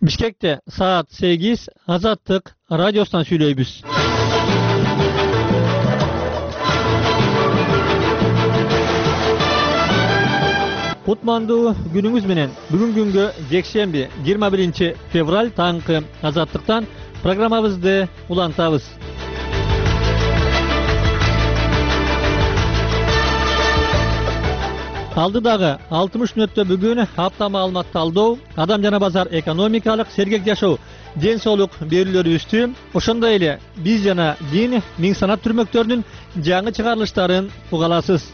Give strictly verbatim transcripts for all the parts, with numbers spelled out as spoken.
Бишкекте саат сегиз Азаттык радиосунан сүйлөйбүз. Кутмандуу күнүңүз менен. Бүгүн күнгө жекшемби жыйырма биринчи февраль таңкы Азаттыктан программабызды улантабыз. Алдыдагы алтымыш мүнөттө бүгүн апта маалымат талдоо, адам жана базар экономикалык сергек жашоо, ден соолук берүүлөрүбүздү, ошондой эле биз жана дин миң санат түрмөктөрүнүн жаңы чыгарылыштарын угаласыз.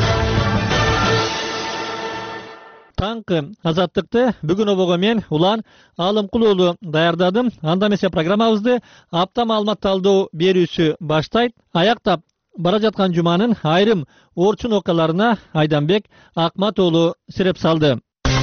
Таңкы Азаттыкты бүгүн обого мен Улан Алымкулуулу даярдадым. Анда эмесе программабызды апта маалымат талдоо берүүсү баштайт. Аяктап бара жаткан жуманын айрым орчун окуяларына Айданбек Акмат уулу сереп салды.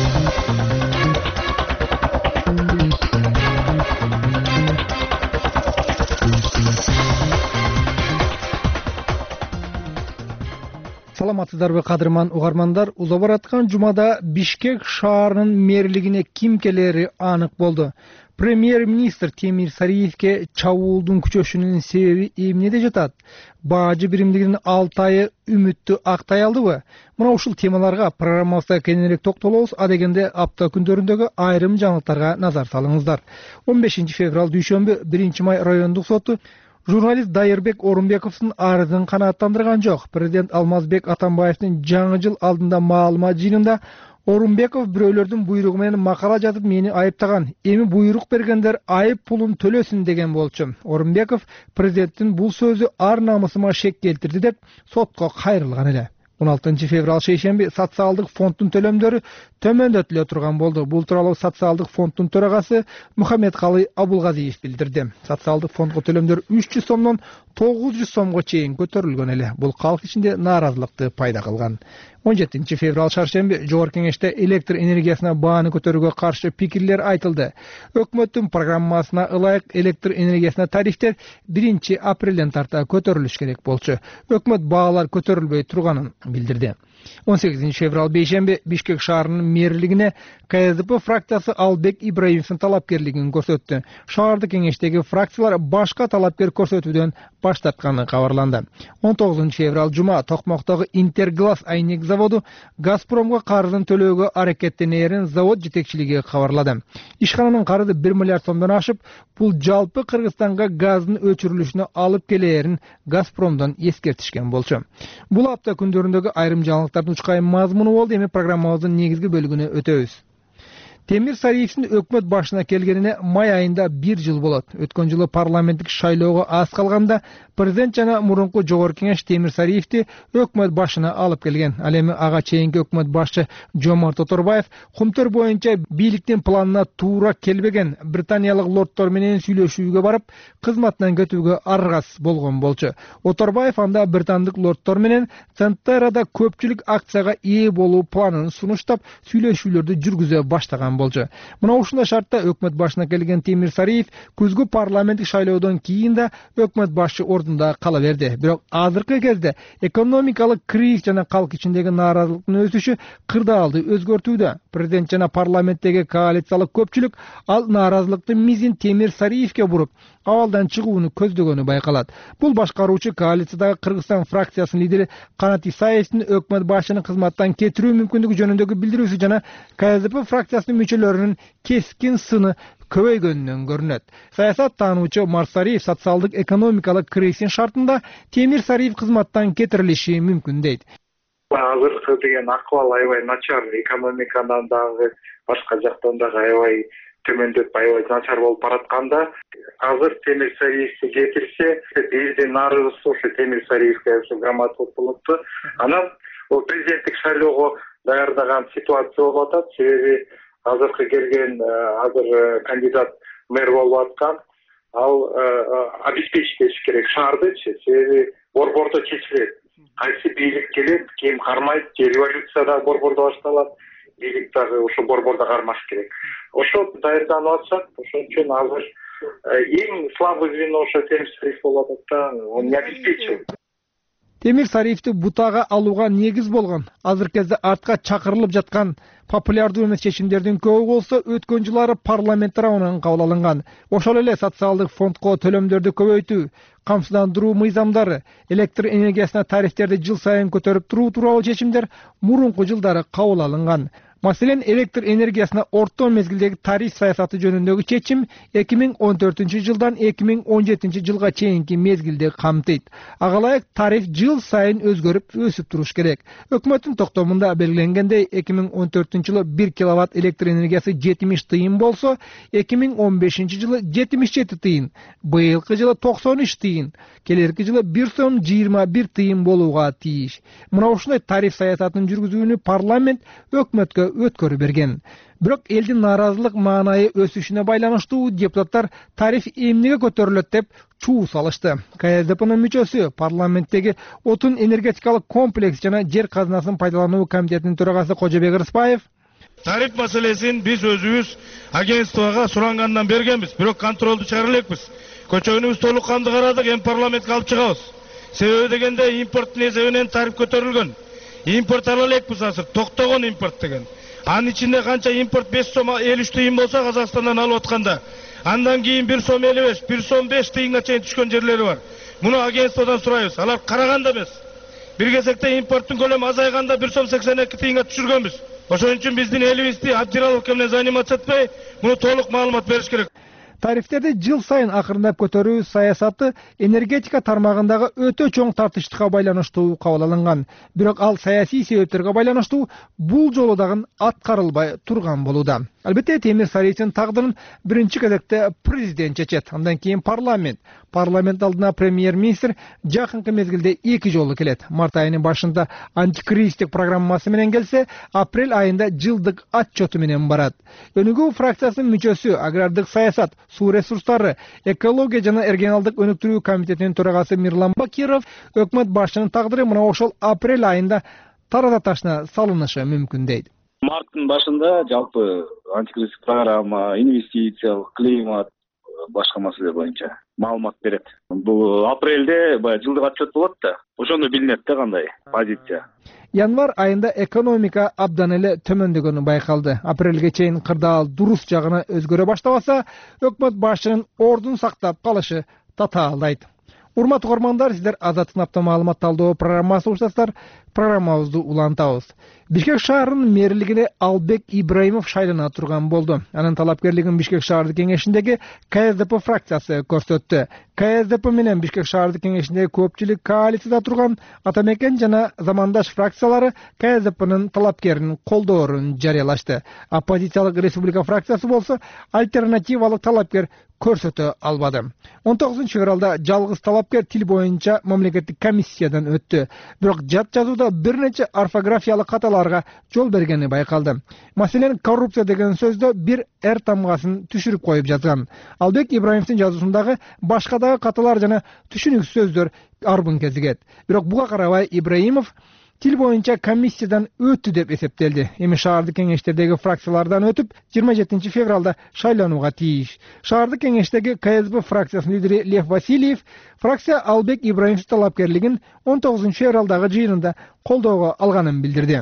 Саламатсыздарбы кадырман угармандар? Уза бараткан жумада Бишкек шаарынын мэрлигине ким келери анык болду. Премьер-министр Темир Сариевке чабуулдун күчөшүнүн себеби эмнеде жатат? Бажы биримдигинин алты айы үмүттү актай алдыбы? Мына ушул темаларга программабызда кененирээк токтолобуз. А дегенде апта күндөрүндөгү айрым жаңылыктарга назар салыңыздар. он бешинчи февраль дүйшөмбү биринчи май райондук соту журналист Дайырбек Орунбековдун арызын канааттандырган жок. Президент Алмазбек Атамбаевдин жаңы жыл алдында маалымат жыйынында Орунбеков бирөөлөрдүн буйругу менен макала жазып мени айыптаган. Эми буйрук бергендер айып пулун төлөсүн деген болчу. Орунбеков президенттин бул сөзү ар намысыма шек келтирди деп сотко кайрылган эле. он алтынчы февраль шейшемби социалдык фонддун төлөмдөрү төмөндөтүлө турган болду. Бул тууралуу социалдык фонддун төрагасы Мухаммедкалый Абулгазиев билдирди. Социалдык фондго төлөмдөр үч жүз сомдон тогуз жүз сомго чейин көтөрүлгөн эле. Бул калк ичинде нааразылыкты пайда кылган. он жетинчи февраль шаршемби Жогорку Кеңеште электр энергиясына бааны көтөрүүгө каршы пикирлер айтылды. Өкмөттүн программасына ылайык электр энергиясына тарифтер биринчи апрелден тарта көтөрүлүш керек болчу. Өкмөт баалар көтөрүлбөй турганын билдирди. он сегизинчи февраль бейшемби Бишкек шаарынын мэрлигине КСДП фракциясы Албек Ибраимовдун талапкерлигин көрсөттү. Шаардык кеңештеги фракциялар башка талапкер көрсөтүүдөн баш тартканы кабарланды. он тогузунчу февраль жума Токмоктогу Интерглаз айнек заводу Газпромго карызын төлөөгө аракеттенерин завод жетекчилиги кабарлады. Ишкананын карызы бир миллиард сомдон ашып, бул жалпы Кыргызстанга газдын өчүрүлүшүнө алып келээрин Газпромдон эскертишкен болчу. Бул апта күндөрүндөгү айрым жаңылыктардын учкайым мазмуну болду. Эми программабыздын негизги бөлүгүнө өтөбүз. Темир Сариевдин өкмөт башына келгенине май айында бир жыл болот. Өткөн жылы парламенттик шайлоого аз калганда президент жана мурунку Жогорку Кеңеш Темир Сариевди өкмөт башына алып келген. Ал эми ага чейинки өкмөт башчы Жомарт Оторбаев кумтөр боюнча бийликтин планына туура келбеген британиялык лордтор менен сүйлөшүүгө барып, кызматынан кетүүгө аргас болгон болчу. Оторбаев анда британдык лордтор менен Центерада көпчүлүк акцияга ээ болуу планын сунуштап, сүйлөшүүлөрдү жүргүзө баштаган болчу. Мына ушундай шартта өкмөт башына келген Темир Сариев күзгү парламенттик шайлоодон кийин да өкмөт башчы ордунда кала берди. Бирок азыркы кезде экономикалык кризис жана калк ичиндеги нааразылыктын өсүшү кырдаалды өзгөртүүдө. Президент жана парламенттеги коалициялык көпчүлүк ал нааразылыктын мизин Темир Сариевке буруп, абалдан чыгууну көздөгөнү байкалат. Бул башкаруучу коалициядагы Кыргызстан фракциясынын лидери Канат Исаевдин өкмөт башчынын кызматтан кетирүү мүмкүндүгү жөнүндөгү билдирүүсү жана КСДП фракциясынын мүчөлөрүнүн кескин сыны көбөйгөнүнөн көрүнөт. Саясат таануучу Марсариев социалдык экономикалык кризистин шартында Темир Сариев кызматтан кетирилиши мүмкүн дейт. Азыркы деген акыбал аябай начар, экономикадан дагы башка жактан дагы аябай төмөндөп, аябай начар болуп баратканда, азыр Темир Сариевди кетирсе, биздин наарызыбыз ошо Темир Сариевге грамоталык болупту. Анан ол президенттик шайлоого даярдаган ситуация болуп атат. Себеби азыркы келген азыр кандидат мэр болуп аткан, ал обеспечить керек шаардычы, себеби борбордо чечилет. Кайсы бийлик келет, ким кармайт, революция да борбордо башталат, бийлик дагы ошо борбордо кармаш керек. Ошо даярданып атышат, ошон үчүн азыр эң слабый звено ошо Темир Сариев болуп атат да, он не обеспечил. Темир Сариевди бутага алууга негиз болгон азыркы кезде артка чакырылып жаткан популярдуу эмес чечимдердин көбү болсо өткөн жылдары парламент тарабынан кабыл алынган. Ошол эле социалдык фондко төлөмдөрдү көбөйтүү, камсыздандыруу мыйзамдары, электр энергиясына тарифтерди жыл сайын көтөрүп туруу тууралуу чечимдер мурунку жылдары кабыл алынган. Маселен, электр энергиясына орто мезгилдеги тариф саясаты жөнүндөгү чечим эки миң он төртүнчү жылдан эки миң он жетинчи жылга чейинки мезгилди камтыйт. Ага ылайык тариф жыл сайын өзгөрүп, өсүп туруш керек. Өкмөттүн токтомунда белгиленгендей, эки миң он төртүнчү жылы бир киловатт электр энергиясы жетимиш тыйын болсо, эки миң он бешинчи жылы жетимиш жети тыйын, быйылкы жылы токсон үч тыйын, келерки жылы бир сом жыйырма бир тыйын болууга тийиш. Мына ушундай тариф саясатын жүргүзүүнү парламент өкмөткө өткөрүп берген. Бирок элдин нааразылык маанайы өсүшүнө байланыштуу депутаттар тариф эмнеге көтөрүлөт деп чуу салышты. КСДПнын мүчөсү, парламенттеги отун энергетикалык комплекс жана жер казынасын пайдалануу комитетинин төрагасы Кожобек Рыспаев: тариф маселесин биз өзүбүз агентствого сурангандан бергенбиз, бирок контролду чыгара элекпиз. Көчөгүнүбүз толук канды карадык, эми парламентке алып чыгабыз. Себеби дегенде импорттун эсебинен тариф көтөрүлгөн. Импорт ала элекпиз азыр, токтогон импорт деген. Анын ичинде канча импорт беш сом элүү үч тыйын болсо Казакстандан алып атканда, андан кийин бир сом элүү беш, бир сом беш тыйынга чейин түшкөн жерлери бар. Муну агентстводон сурайбыз. Алар караганда эмес. Бир кезекте импорттун көлөмү азайганда бир сом сексен эки тыйынга түшүргөнбүз. Ошон үчүн биздин элибизди Абдираловка менен заниматься этпей, муну толук маалымат бериш керек. Тарифтерди жыл сайын акырындап көтөрүү саясаты энергетика тармагындагы өтө чоң тартыштыкка байланыштуу кабыл алынган. Бирок ал саясий себептерге байланыштуу бул жолу дагы аткарылбай турган болууда. Албетте, Темир Сариевдин тагдырын биринчи кезекте президент чечет, андан кийин парламент. Парламент алдына премьер-министр жакынкы мезгилде эки жолу келет. Март айынын башында антикризистик программасы менен келсе, апрель айында жылдык отчету менен барат. Өнүгүү фракциясынын мүчөсү, агрардык саясат, суу ресурстары, экология жана регионалдык өнүктүрүү комитетинин төрагасы Мирлан Бакиров өкмөт башчынын тагдыры мына ошол апрель айында тарата ташына салынышы мүмкүн дейт. Марттын башында жалпы антикризистик программа, инвестициялык, климат, башка маселе боюнча маалымат берет. Бул апрелде баягы жылдык отчет болот да, ошондо билинет да кандай позиция. Январь айында экономика абдан эле төмөндөгөнү байкалды. Апрелге чейин кырдаал дурус жагына өзгөрө баштабаса, өкмөт башчынын ордун сактап калышы татаалдайт. Урматтуу угармандар, сиздер Азаттык апта маалымат талдоо программасы уктасыздар. Программабызды улантабыз. Бишкек шаарынын мэрлигине Албек Ибраимов шайлана турган болду. Анын талапкерлигин Бишкек шаардык кеңешиндеги КСДП фракциясы көрсөттү. КСДП менен Бишкек шаардык кеңешиндеги көпчүлүк коалицияда турган Атамекен жана Замандаш фракциялары КСДПнын талапкерин колдоорун жарыялашты. Оппозициялык Республика фракциясы болсо альтернативалык талапкер көрсөтө албады. он тогузунчу февралда жалгыз талапкер тил боюнча мамлекеттик комиссиядан өттү. Бирок жат жазууда бир нече орфографиялык каталарга жол бергени байкалды. Маселен, коррупция деген сөздө бир эр тамгасын түшүрүп коюп жазган. Албек Ибраимовдун жазуусундагы башка дагы каталар жана түшүнүксүз сөздөр арбын кезигет. Бирок буга карабай Ибраимов тил боюнча комиссиядан өттү деп эсептелди. Эми шаардык кеңештердеги фракциялардан өтүп, жыйырма жетинчи февралда шайланууга тийиш. Шаардык кеңештеги КСДП фракциясынын лидери Лев Васильев фракция Албек Ибраимовдун талапкерлигин он тогузунчу февралдагы жыйынында колдоого алганын билдирди.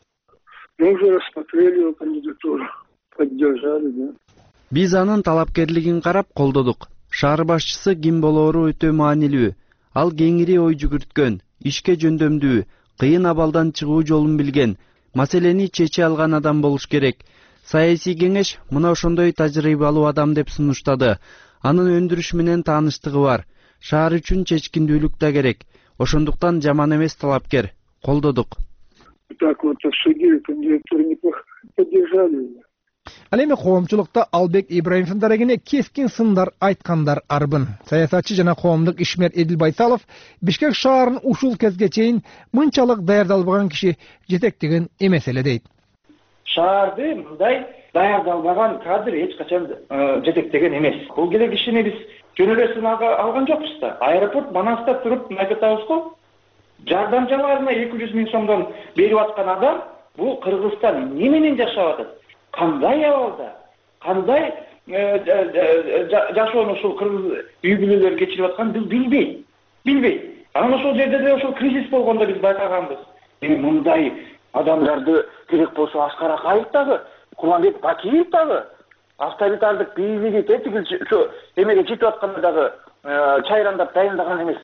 Мы уже рассмотрели его кандидатуру, поддержали, да. Биз анын талапкерлигин карап колдодук. Шаар башчысы ким болоору өтө маанилүү. Ал кеңири ой жүгүрткөн, ишке жөндөмдүү, кыйын абалдан чыгуу жолун билген, маселени чече алган адам болуш керек. Саясий кеңеш мына ошондой тажрыйбалуу адам деп сунуштады. Анын өндүрүш менен тааныштыгы бар. Шаар үчүн чечкиндүүлүк да керек. Ошондуктан жаман эмес талапкер. Колдодук. Так вот, обсудили, кандидатуру неплохо поддержали. Ал эми коомчулукта Албек Ибраимовдун дарегине кескин сындар айткандар арбын. Саясатчы жана коомдук ишмер Эдил Байсалов Бишкек шаарын ушул кезге чейин мынчалык даярдалбаган киши жетектеген эмес эле дейт. Шаарды мындай даярдалбаган кадр эч качан жетектеген эмес. Бул келе кишини биз жөн эле сынакка алган жокпуз да. Аэропорт Манаста туруп айтабыз го. Жардамчыларына эки жүз миң сомдон берип аткан адам бул Кыргызстан эмне менен жашап атат? Кандай абалда, кандай жашоону ушул кыргыз үй бүлөлөр кечирип атканын биз билбейт. Билбейт. Анан ошол жерде деле ошол кризис болгондо биз байкаганбыз. Эми мындай адамдарды керек болсо Аскар Акаев дагы, Куланбек Бакиев дагы, автовитардык бийлиги тетиги ошо эмеге жетип атканда дагы чайрандап дайындаган эмес.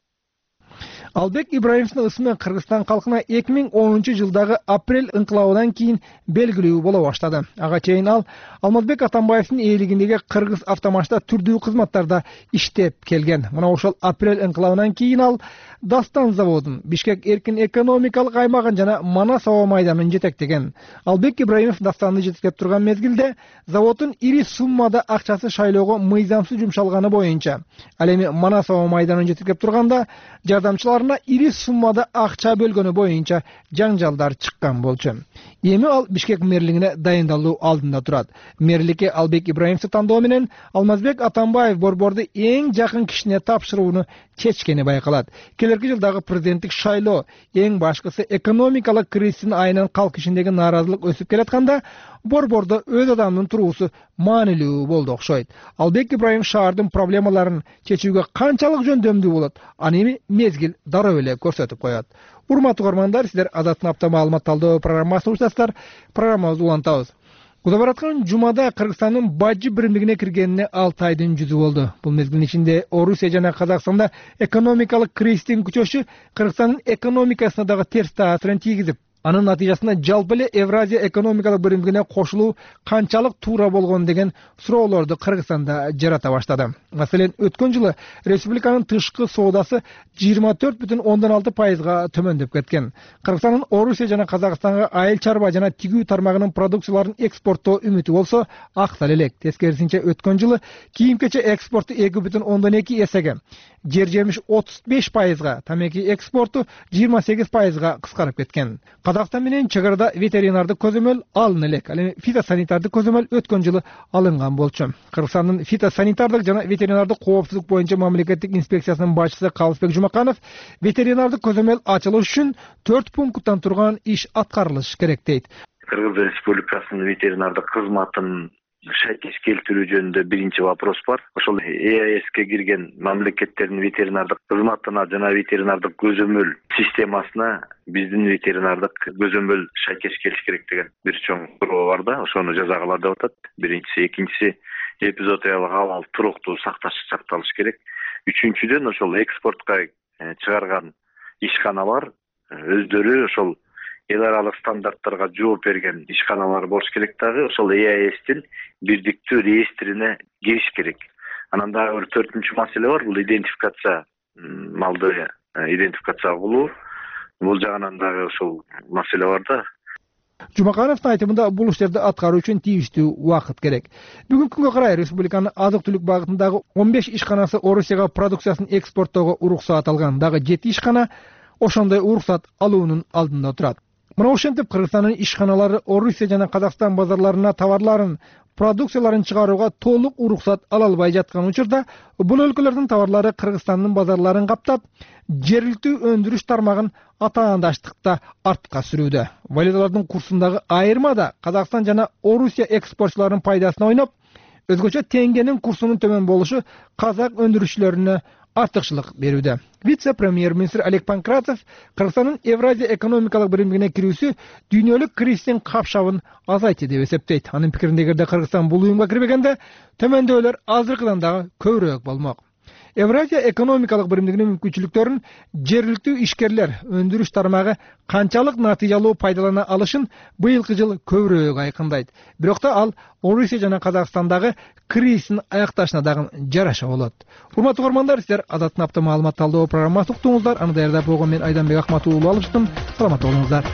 Албек Ибраимовдун ысымы Кыргызстан калкына эки миң онунчу жылдагы апрель ыңкылабынан кийин белгилүү боло баштады. Ага чейин ал Алмазбек Атамбаевдин ээлигиндеги Кыргыз автомашта түрдүү кызматтарда иштеп келген. Мына ошол апрель ыңкылабынан кийин ал Дастан заводун, Бишкек эркин экономикалык аймагын жана Манас аба майданын жетектеген. Албек Ибраимов Дастанды жетектеп турган мезгилде заводдун ири суммада акчасы шайлоого мыйзамсыз жумшалганы боюнча, ал эми Манас аба майданын жетектеп турганда жардамчыларына ири суммада акча бөлгөнү боюнча жаңжалдар чыккан болчу. Эми ал Бишкек мэрлигине дайындалуу алдында турат. Мэрликке Албек Ибраимовду тандоо менен Алмазбек Атамбаев борборду эң жакын кишине тапшырууну чечкени байкалат. Келерки жылдагы президенттик шайлоо эң башкысы экономикалык кризистин айынан калк ишиндеги нааразылык өсүп келатканда борбордо өз адамдын туруусу маанилүү болду окшойт. Албек Ибраимов шаардын проблемаларын чечүүгө канчалык жөндөмдүү болот, аны эми мезгил дароо эле көрсөтүп коет. Урматтуу көрөрмандар, сиздер Азаттын апта маалымат талдоо программасын уктасыздар. Программабызды улантабыз. Куда бараткан жумада Кыргызстандын бажы биримдигине киргенине алты айдын жүзү болду. Бул мезгилдин ичинде Орусия жана Казакстанда экономикалык кризистин күчөшү Кыргызстандын экономикасына дагы терс таасирин тийгизип, анын натыйжасында жалпы эле Евразия экономикалык биримдигине кошулуу канчалык туура болгон деген суроолорду Кыргызстанда жарата баштады. Маселен, өткөн жылы республиканын тышкы соодасы жыйырма төрт бүтүн ондон алты пайызга төмөндөп кеткен. Кыргызстандын Орусия жана Казакстанга айыл чарба жана тигүү тармагынын продукцияларын экспорттоо үмүтү болсо аксал элек. Тескерисинче өткөн жылы кийим-кече экспорту эки бүтүн ондон эки эсеге, жер жемиш отуз беш пайызга, тамеки экспорту жыйырма сегиз пайызга кыскарып кеткен. Казакстан менен чек арада ветеринардык көзөмөл алына элек. Ал эми фитосанитардык көзөмөл өткөн жылы алынган болчу. Кыргызстандын фитосанитардык жана ветеринардык коопсуздук боюнча мамлекеттик инспекциясынын башчысы Калысбек Жумаканов ветеринардык көзөмөл ачылыш үчүн төрт пункттан турган иш аткарылыш керек дейт. Кыргыз Республикасынын ветеринардык кызматын шайкеш келтирүү жөнүндө биринчи вопрос бар. Ошол Е А Эске кирген мамлекеттердин ветеринардык кызматына жана ветеринардык көзөмөл системасына биздин ветеринардык көзөмөл шайкеш келиш керек деген бир чоң суроо бар да, ошону жазагыла деп атат. Биринчиси, экинчиси эпизоотиялык абал туруктуу сакташ сакталыш керек. Үчүнчүдөн ошол экспортко чыгарган ишканалар өздөрү ошол эл аралык стандарттарга жооп берген ишканалар болуш керек дагы, ошол Е А Эстин бирдиктүү реестрине кириш керек. Анан дагы бир төртүнчү маселе бар, бул идентификация, малды идентификация кылуу. Бул жагынан дагы ошол маселе бар да. Жумакановдун айтымында бул иштерди аткаруу үчүн тийиштүү убакыт керек. Бүгүнкү күнгө карай республиканын азык-түлүк багытындагы он беш ишканасы Орусияга продукциясын экспорттоого уруксаат алган, дагы жети ишкана ошондой уруксат алуунун алдында турат. Мына ошентип Кыргызстандын ишканалары Орусия жана Казакстан базарларына товарларын, продукцияларын чыгарууга толук уруксат ала албай жаткан учурда бул өлкөлөрдүн товарлары Кыргызстандын базарларын каптап, жергиликтүү өндүрүш тармагын атаандаштыкта артка сүрүүдө. Валюталардын курсундагы айырма да Казакстан жана Орусия экспортчуларынын пайдасына ойноп, өзгөчө теңгенин курсунун төмөн болушу казак өндүрүшчүлөрүнө артыкчылык берүүдө. Вице-премьер-министр Олег Панкратов Кыргызстандын Евразия экономикалык биримдигине кирүүсү дүйнөлүк кризистин капшабын азайтты деп эсептейт. Анын пикиринде, эгерде Кыргызстан бул уюмга кирбегенде, төмөндөөлөр азыркыдан дагы көбүрөөк болмок. Евразия экономикалык биримдигинин мүмкүнчүлүктөрүн жергиликтүү ишкерлер, өндүрүш тармагы канчалык натыйжалуу пайдалана алышын быйылкы жыл көбүрөөк айкындайт. Бирок да ал Орусия жана Казакстандагы кризистин аякташына дагы жараша болот. Урматтуу көрөрмандар, сиздер Азаттын апта маалымат талдоо программасын уктуңуздар. Аны даярдап болгон мен Айданбек Акмат уулу алыштым. Саламат болуңуздар.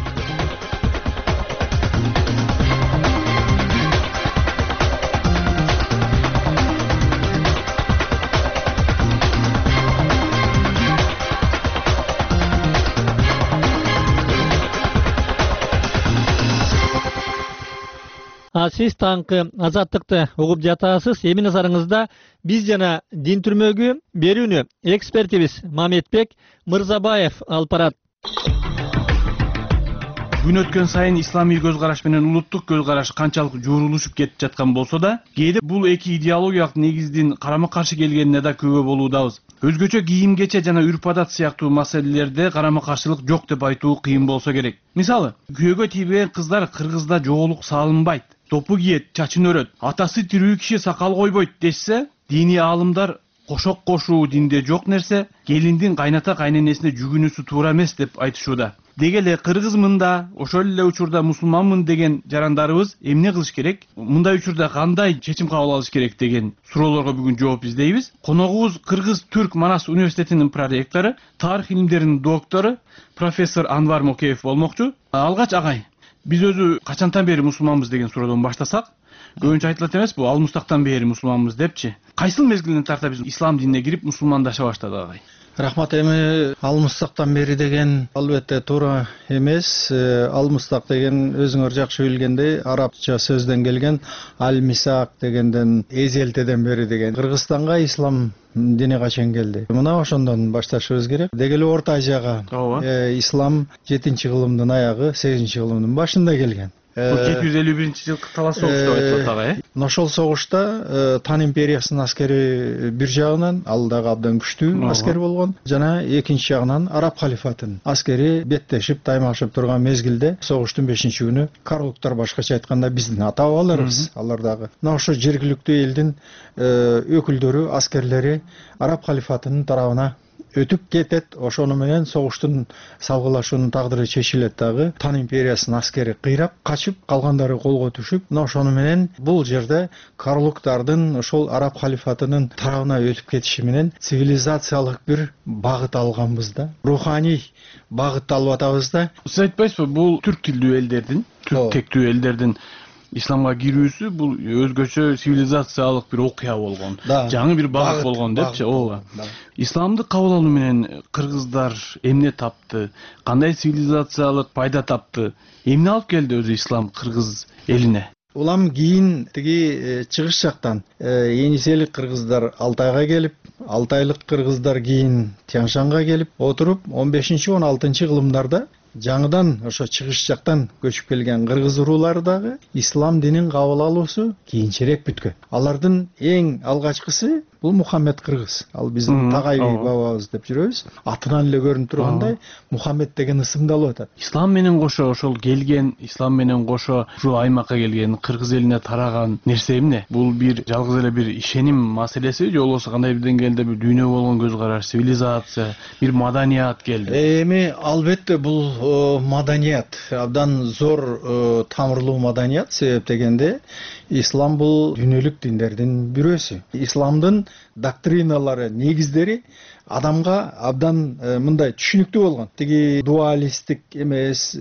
А сиз таңкы азаттыкты угуп жатасыз. Эми назарыңызда биз жана дин түрмөгү берүүнү экспертибиз Маметбек Мырзабаев алып барат. Күн өткөн сайын исламий көз караш менен улуттук көз караш канчалык жуурулушуп кетип жаткан болсо да, кээде бул эки идеологиялык негиздин карама каршы келгенине да күбө болуудабыз. Өзгөчө кийим-кече жана үрп-адат сыяктуу маселелерде карама-каршылык жок деп айтуу кыйын болсо керек. Мисалы, күйөөгө тийбеген кыздар кыргызда жоолук салынбайт, топу кийет, чачын өрөт, атасы тирүү киши сакал койбойт дешсе, диний аалымдар кошок кошуу динде жок нерсе, келиндин кайната кайненесине жүгүнүүсү туура эмес деп айтышууда. Деги эле кыргызмын да, ошол эле учурда мусулманмын деген жарандарыбыз эмне кылыш керек? Мындай учурда кандай чечим кабыл алыш керек деген суроолорго бүгүн жооп издейбиз. Коногубуз Кыргыз Түрк Манас университетинин проректору, тарых илимдеринин доктору профессор Анвар Мокеев болмокчу. Алгач агай, биз өзү качантан бери мусулманбыз деген суроодон баштасак, көбүнчө айтылат эмеспи, ал мустактан бери мусулманбыз депчи. Кайсыл мезгилинен тарта биз ислам динине кирип мусулмандаша баштадык агай? Рахмат, эми алмыстактан бери деген албетте туура эмес. Алмыстак деген өзүңөр жакшы билгендей арабча сөздөн келген аль-мисак дегенден эзелтеден бери деген. Кыргызстанга ислам дини качан келди? Мына ошондон башташыбыз керек. Деги эле Орто Азияга ислам жетинчи кылымдын аягы, сегизинчи кылымдын башында келген. жети жүз элүү биринчи жылкы талас согуш деп айтылат агай, э? Ошол согушта Тан империясынын аскери бир жагынан, ал дагы абдан күчтүү аскер болгон, жана экинчи жагынан араб халифатынын аскери беттешип, таймашып турган мезгилде согуштун бешинчи күнү карлуктар, башкача айтканда биздин ата бабаларыбыз, алар дагы мына ошо жергиликтүү элдин өкүлдөрү, аскерлери араб халифатынын тарабына өтүп кетет. Ошону менен согуштун салгылашуунун тагдыры чечилет дагы. Тан империясынын аскери кыйрап качып, калгандары колго түшүп, мына ошону менен бул жерде карлуктардын ошол араб халифатынын тарабына өтүп кетиши менен цивилизациялык бир багыт алганбыз да, руханий багыт алып атабыз да. Сиз айтпайсызбы, бул түрк тилдүү элдердин, түрк тектүү элдердин исламга кирүүсү бул өзгөчө цивилизациялык бир окуя болгон, жаңы бир багыт болгон депчи. ооба. Исламды кабыл алуу менен кыргыздар эмне тапты? Кандай цивилизациялык пайда тапты? Эмне алып келди өзү ислам кыргыз элине? Улам кийин тиги чыгыш жактан Енисейлик кыргыздар Алтайга келип, Алтайлык кыргыздар кийин Тянь-Шанга келип отуруп, он бешинчи он алтынчы кылымдарда жаңыдан ошо чыгыш жактан көчүп келген кыргыз уруулары дагы ислам динин кабыл алуусу кийинчерээк бүткөн. Алардын эң алгачкысы бул Мухаммед кыргыз. Ал биздин Тагайби бабабыз деп жүрөбүз. Атынан эле көрүнүп тургандай Мухаммед деген ысымдалып атат. Ислам менен кошо ошол келген, ислам менен кошо ушул аймакка келген, кыргыз элине тараган нерсе эмне? Бул бир жалгыз эле бир ишеним маселеси же болбосо кандай бир деңгээлде бир дүйнө болгон көз караш, цивилизация, бир маданият келди? Эми албетте бул маданият, абдан зор тамырлуу маданият. Себеп дегенде ислам бул дүйнөлүк диндердин бирөөсү. Исламдын доктриналары, негиздери адамга абдан мындай түшүнүктүү болгон. Тиги дуалисттик эмес,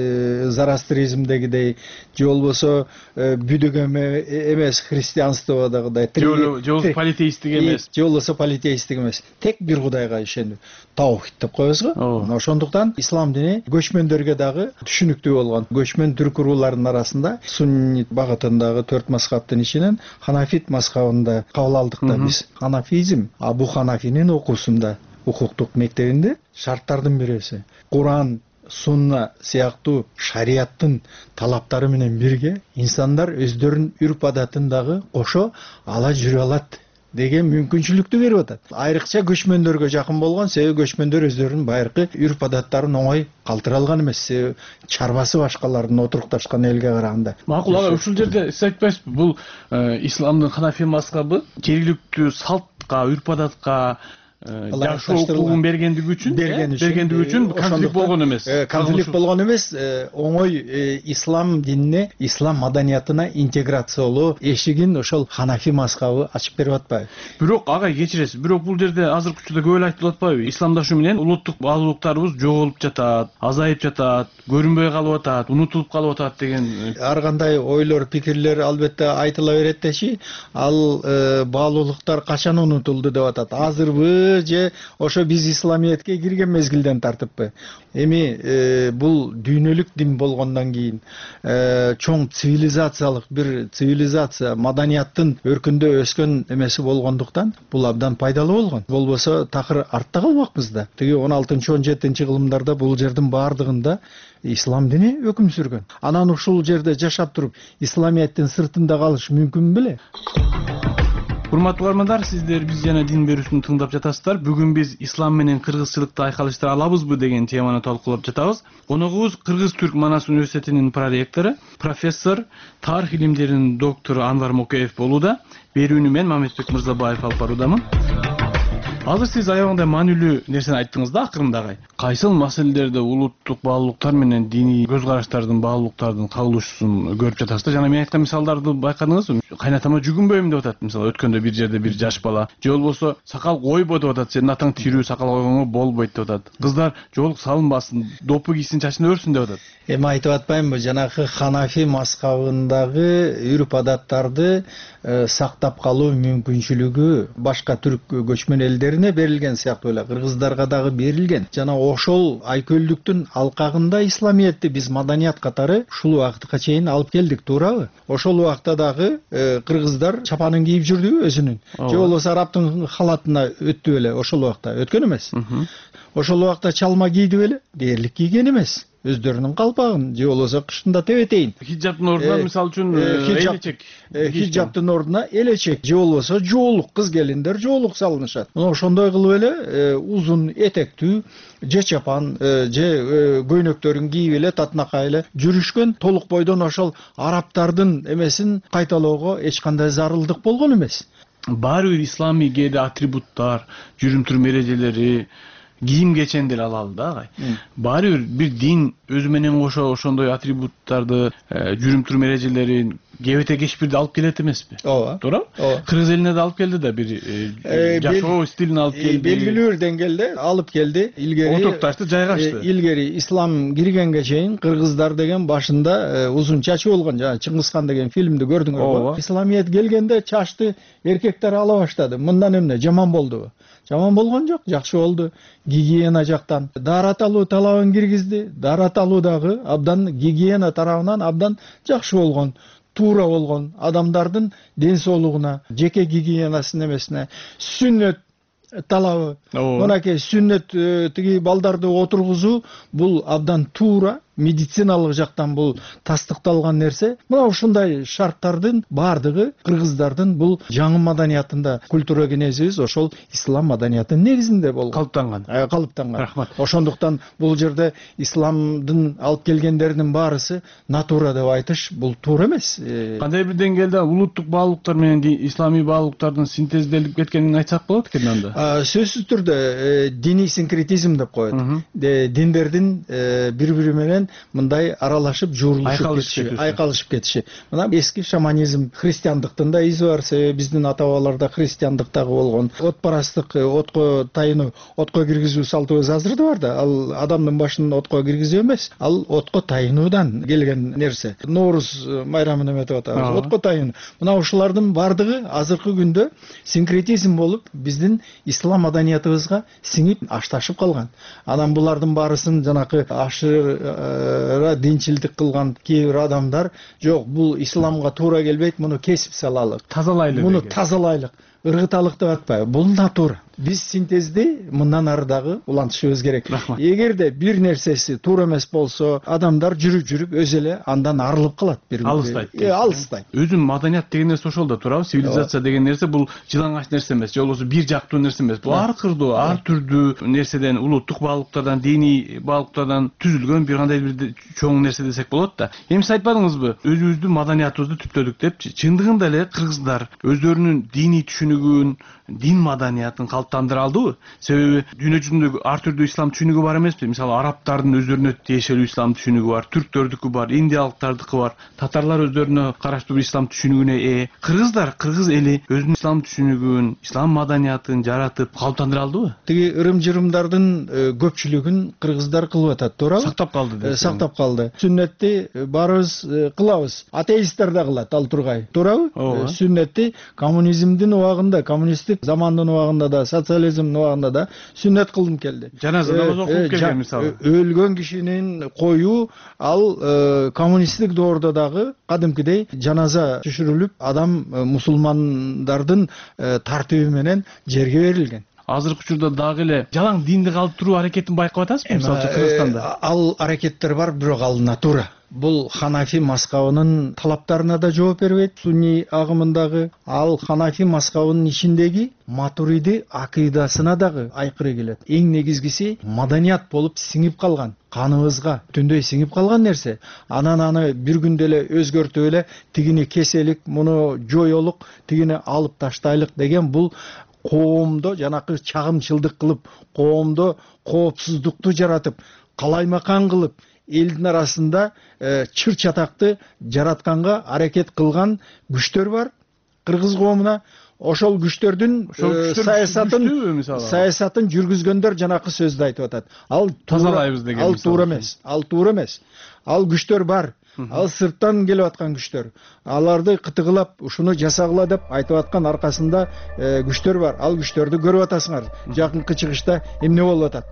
зарастризмдегидей же болбосо бүдүк эмес, христианстводагыдай, же болбосо политеисттик эмес, же болбосо политеисттик эмес, тек бир кудайга ишенүү, таухид деп коебуз го. Ошондуктан ислам дини көчмөндөргө дагы түшүнүктүү болгон. Көчмөн түрк урууларынын арасында суннит багытындагы төрт мазхабтын ичинен ханафит мазхабында кабыл алдык да биз. Ханафизм Абу Ханафинин окуусунда, укуктук мектебинде шарттардын бирөөсү. Куран, сунна сыяктуу шарияттын талаптары менен бирге инсандар өздөрүнүн үрп адатын дагы кошо ала жүрө алат деген мүмкүнчүлүктү берип атат. Айрыкча көчмөндөргө жакын болгон, себеби көчмөндөр өздөрүнүн байыркы үрп адаттарын оңой калтыра алган эмес, себеби чарбасы башкалардын отурукташкан элге караганда. Макул ага, ушул жерде сиз айтпайсызбы, бул исламдын ханафи мазхабы жергиликтүү салтка, үрп адатка жашоо укугун бергендиги үчүн бергендиги үчүн конфликт болгон эмес. Конфликт болгон эмес, оңой ислам динине, ислам маданиятына интеграциялоо эшигин ошол ханафи мазхабы ачып берип атпайбы? Бирок агай кечиресиз, бирок бул жерде азыркы учурда көп эле айтылып атпайбы? Исламдашуу менен улуттук баалуулуктарыбыз жоголуп жатат, азайып жатат, көрүнбөй калып атат, унутулуп калып атат деген ар кандай ойлор, пикирлер албетте айтыла берет дечи, ал баалуулуктар качан унутулду деп атат. Азырбы же ошо биз исламиятке кирген мезгилден тартыппы? Эми бул дүйнөлүк дин болгондон кийин чоң цивилизациялык бир цивилизация, маданияттын өркүндө өскөн эмеси болгондуктан бул абдан пайдалуу болгон. Болбосо такыр артта калмакпыз да. Тиги он алтынчы он жетинчи кылымдарда бул жердин баардыгында ислам дини өкүм сүргөн. Анан ушул жерде жашап туруп исламияттын сыртында калыш мүмкүн беле? Урматтуу угармандар, сиздер биз жана дин берүүсүн тыңдап жатасыздар. Бүгүн биз ислам менен кыргызчылыкты айкалыштыра алабызбы деген теманы талкуулап жатабыз. Коногубуз Кыргыз-Түрк Манас университетинин проректору, профессор, тарых илимдеринин доктору Анвар Мокеев болууда. Берүүнү мен Мамедбек Мырзабаев алып баруудамын. Азыр сиз аягында маанилүү нерсени айттыңыз да, акырындагы. Кайсыл маселелерде улуттук баалуулуктар менен диний көз караштардын баалуулуктардын кагылышуусун көрүп жатасыздар. Жана мен айткан мисалдарды байкадыңызбы? Кайнатама жүгүнбөйм деп атат. Мисалы өткөндө бир жерде бир жаш бала, же болбосо сакал койбо деп атат. Сенин атаң тирүү, сакал койгонго болбойт деп атат. Кыздар жоолук салынбасын, допу кийсин, чачын өрсүн деп атат. Эми айтып атпаймынбы, жанагы Ханафи мазхабындагы үрп адаттарды сактап калуу мүмкүнчүлүгү башка түрк көчмөн элдерине берилген сыяктуу эле кыргыздарга дагы берилген. Жана ошол айкөлдүктүн алкагында исламиятты биз маданият катары ушул убакытка чейин алып келдик, туурабы? Ошол убакта дагы кыргыздар чапанын кийип жүрдүбү өзүнүн? Же болбосо арабтын халатына өттү беле? Ошол убакта өткөн эмес. Ошол убакта чалма кийди беле? Дээрлик кийген эмес. Өздөрүнүн калпагын, же болбосо кышында тебетейин. Хиджаптын ордуна мисалы үчүн элечек. Хиджаптын ордуна элечек, же болбосо жоолук, кыз келиндер жоолук салынышат. Мына ошондой кылып эле узун этектүү же чапан, же көйнөктөрүн кийип эле татынакай эле жүрүшкөн. Толук бойдон ошол арабтардын эмесин кайталоого эч кандай зарылдык болгон эмес. Баары бир исламий кээде атрибуттар, жүрүм турум эрежелери, кийим кечендер алалы да агай. Баары бир бир дин өзү менен кошо ошондой атрибуттарды, жүрүм турум эрежелерин кебете кечпирди алып келет эмеспи? Ооба. Туура? Кыргыз элине да алып келди да, бир жашоо стилин алып келди. Белгилүү бир деңгээлде алып келди. Илгери отукташты, жайгашты. Илгери ислам киргенге чейин кыргыздар деген башында узун чачы болгон. Жана Чыңгызхан деген фильмди көрдүңөрбү? Исламият келгенде чачты эркектер ала баштады. Мындан эмне жаман болдубу? Жаман болгон жок, жакшы болду. Гигиена жактан даарат алуу талабын киргизди. Даарат алуу дагы абдан гигиена тарабынан абдан жакшы болгон, туура болгон. Адамдардын ден соолугуна, жеке гигиенасынын эмесине сүннөт талабы. Мынакей сүннөт тиги балдарды отургузуу бул абдан туура. Медициналык жактан бул тастыкталган нерсе. Мына ушундай шарттардын бардыгы кыргыздардын бул жаңы маданиятында, культура генезибиз ошол ислам маданиятынын негизинде болгон. Калыптанган. Калыптанган. Рахмат. Ошондуктан бул жерде исламдын алып келгендеринин баарысы натура деп айтыш бул туура эмес. Кандай бир деңгээлде улуттук баалуулуктар менен исламий баалуулуктардын синтезделип кеткенин айтсак болот экен анда? Сөзсүз түрдө диний синкретизм деп коет. Диндердин бири-бири менен мындай аралашып жуурулушуп кетиши, айкалышып кетиши. Мына эски шаманизм, христиандыктын да изи бар. Себеби биздин ата-бабаларда христиандыктагы болгон отпарастык, отко тайынуу, отко киргизүү салтыбыз азыр да бар да. Ал адамдын башын отко киргизүү эмес, ал отко тайынуудан келген нерсе. Норуз майрамын эметип атабыз, отко тайынуу. Мына ушулардын бардыгы азыркы күндө синкретизм болуп, биздин ислам маданиятыбызга сиңип ашташып калган. Анан булардын баарысын жанакы ашыр динчилдик кылган кээ бир адамдар жок, бул исламга туура келбейт, муну кесип салалы, тазалайлык, муну тазалайлык, ыргыталык деп атпайбы? Бул натура. Биз синтезди мындан ары дагы улантышыбыз керек. Эгерде бир нерсеси туура эмес болсо, адамдар жүрүп-жүрүп өзү эле андан арылып калат. Алыстайт. Алыстайт. Өзүн маданият деген нерсе ошол да, туурабы? Цивилизация деген нерсе бул жылаңач нерсе эмес, же болбосо бир жактуу нерсе эмес. Бул ар кырдуу, ар түрдүү нерседен, улуттук баалуулуктардан, диний баалуулуктардан түзүлгөн бир кандай бир чоң нерсе десек болот да. Эми сиз айтпадыңызбы? Өзүбүздүн маданиятыбызды түптөдүк депчи. Чындыгында эле кыргыздар өздөрүнүн диний түшүнүгүн, дин маданиятын калыптандыра алдыбы? Себеби дүйнө жүзүндө ар түрдүү ислам түшүнүгү бар эмеспи? Мисалы арабтардын өздөрүнө тиешелүү ислам түшүнүгү бар, түрктөрдүкү бар, индиялыктардыкы бар, татарлар өздөрүнө караштуу ислам түшүнүгүнө ээ. Кыргыздар, кыргыз эли өзүнүн ислам түшүнүгүн, ислам маданиятын жаратып калыптандыра алдыбы? Тиги ырым-жырымдардын көпчүлүгүн кыргыздар кылып атат, туурабы? Сактап калды. Сактап калды. Сүннетти баарыбыз кылабыз. Атеисттер да кылат, ал тургай. Туурабы? Сүннетти коммунизмдин убагында, коммунисттик замандын убагында да, социализмдин убагында да сүннет кылынып келди. Жаназа намаз окуп келген мисалы. Өлгөн кишинин коюу ал коммунисттик доордо дагы кадимкидей жаназа түшүрүлүп, адам мусулмандардын тартиби менен жерге берилген. азыркы учурда дагы эле жалаң динди калтыруу аракетин байкап атасызбы мисалы үчүн Кыргызстанда? Ал аракеттер бар, бирок ал натура. Бул Ханафи мазхабынын талаптарына да жооп бербейт. Сунни агымындагы ал Ханафи мазхабынын ичиндеги Матуриди акыйдасына дагы айкыры келет. Эң негизгиси маданият болуп сиңип калган, каныбызга түндөй сиңип калган нерсе. Анан аны бир күндө эле өзгөртүп эле тигини кеселик, муну жоёлук, тигини алып таштайлык деген бул коомдо жанакы чагымчылдык кылып, коомдо коопсуздукту жаратып, калаймакан кылып, элдин арасында чыр чатакты жаратканга аракет кылган күчтөр бар кыргыз коомуна. Ошол күчтөрдүн саясатын саясатын жүргүзгөндөр жанакы сөздү айтып атат. Ал тазалайбыз деген. Ал туура эмес. Ал туура эмес. Ал күчтөр бар. Ал сырттан келип аткан күчтөр. Аларды кытыгылап, ушуну жасагыла деп айтып аткан аркасында күчтөр бар. Ал күчтөрдү көрүп атасыңар. Жакынкы чыгышта эмне болуп атат?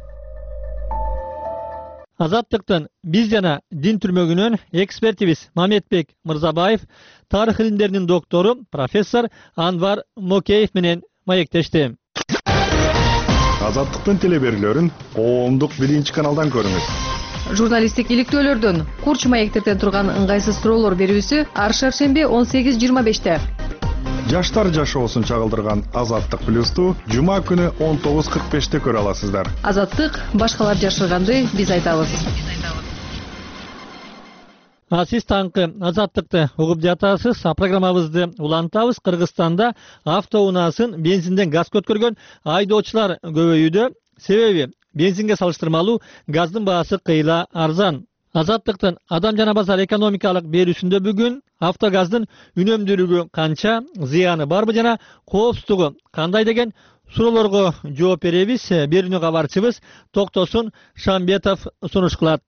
Азаттыктын биз жана дин түрмөгүнөн экспертибиз Мамедбек Мырзабаев, тарых илимдеринин доктору профессор Анвар Мокеев менен маектешти. Азаттыктын телеберүүлөрүн коомдук биринчи каналдан көрүңүз. Журналисттик иликтөөлөрдөн курч маектерден турган ыңгайсыз суроолор берүүсү ар шаршемби он сегиз жыйырма беште. Жаштар жашоосун чагылдырган Азаттык плюсту жума күнү он тогуз кырк беште көрө аласыздар. Азаттык башкалар жашырганды биз айтабыз. А сиз таңкы Азаттыкты угуп жатасыз. Программабызды улантабыз. Кыргызстанда автоунаасын бензинден газ көткөргөн айдоочулар көбөйүүдө. Себеби бензинге салыштырмалуу газдын баасы кыйла арзан. Азаттыктын адам жана базар экономикалык берүүсүндө бүгүн автогаздын үнөмдүүлүгү канча, зыяны барбы жана коопсуздугу кандай деген суроолорго жооп беребиз. Берүүнү кабарчыбыз Токтосун Шамбетов сунуш кылат.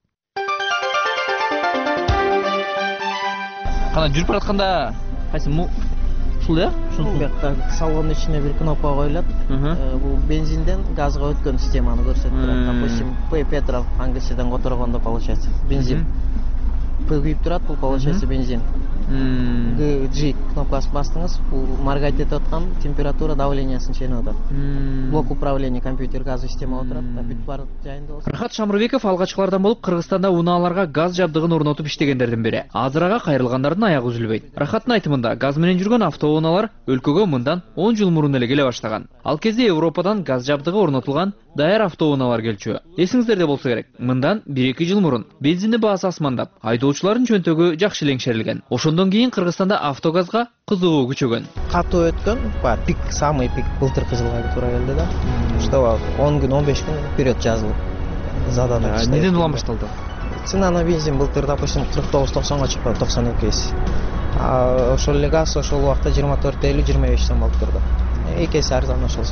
Кана жүрүп баратканда кайсы му ушул э? Ушул жакта салондун ичине бир кнопка коюлат. Бул бензинден газга өткөн системаны көрсөтүп турат. Допустим, П петрол англисчеден которгондо получается бензин. П күйүп турат, бул получается бензин. Г G кнопкасын бастыңыз, бул маргайт этип аткан температура давлениясын чейин атат. Блок управления компьютер газ система отурат, бүт бар жайында болсо. Рахат Шамрубеков алгачкылардан болуп Кыргызстанда унааларга газ жабдыгын орнотуп иштегендердин бири. Азыр ага кайрылгандардын аягы үзүлбөйт. Рахаттын айтымында газ менен жүргөн автоунaalар өлкөгө мындан он жыл мурун эле келе баштаган. Ал кезде Европадан газ жабдыгы орнотулган даяр автоунaalар келчү. Эсиңиздерде болсо керек, мындан бир эки жыл мурун бензиндин баасы асмандап, айдоочулардын чөнтөгү жакшы леңшерилген. Ошондон кийин Кыргызстанда автогазга кызыгуу күчөгөн. Катуу өткөн, бар пик, самый пик былтыркы жылга туура келди да. Что он күн, он беш күн вперед жазылып. Задано. Неден улам башталды? Цена на бензин былтыр, допустим, кырк тогуз токсонго чыккан, токсон эки. А ошол эле газ ошол убакта жыйырма төрт элүү жыйырма беш сом болуп турду. Эки эсе арзан ошол.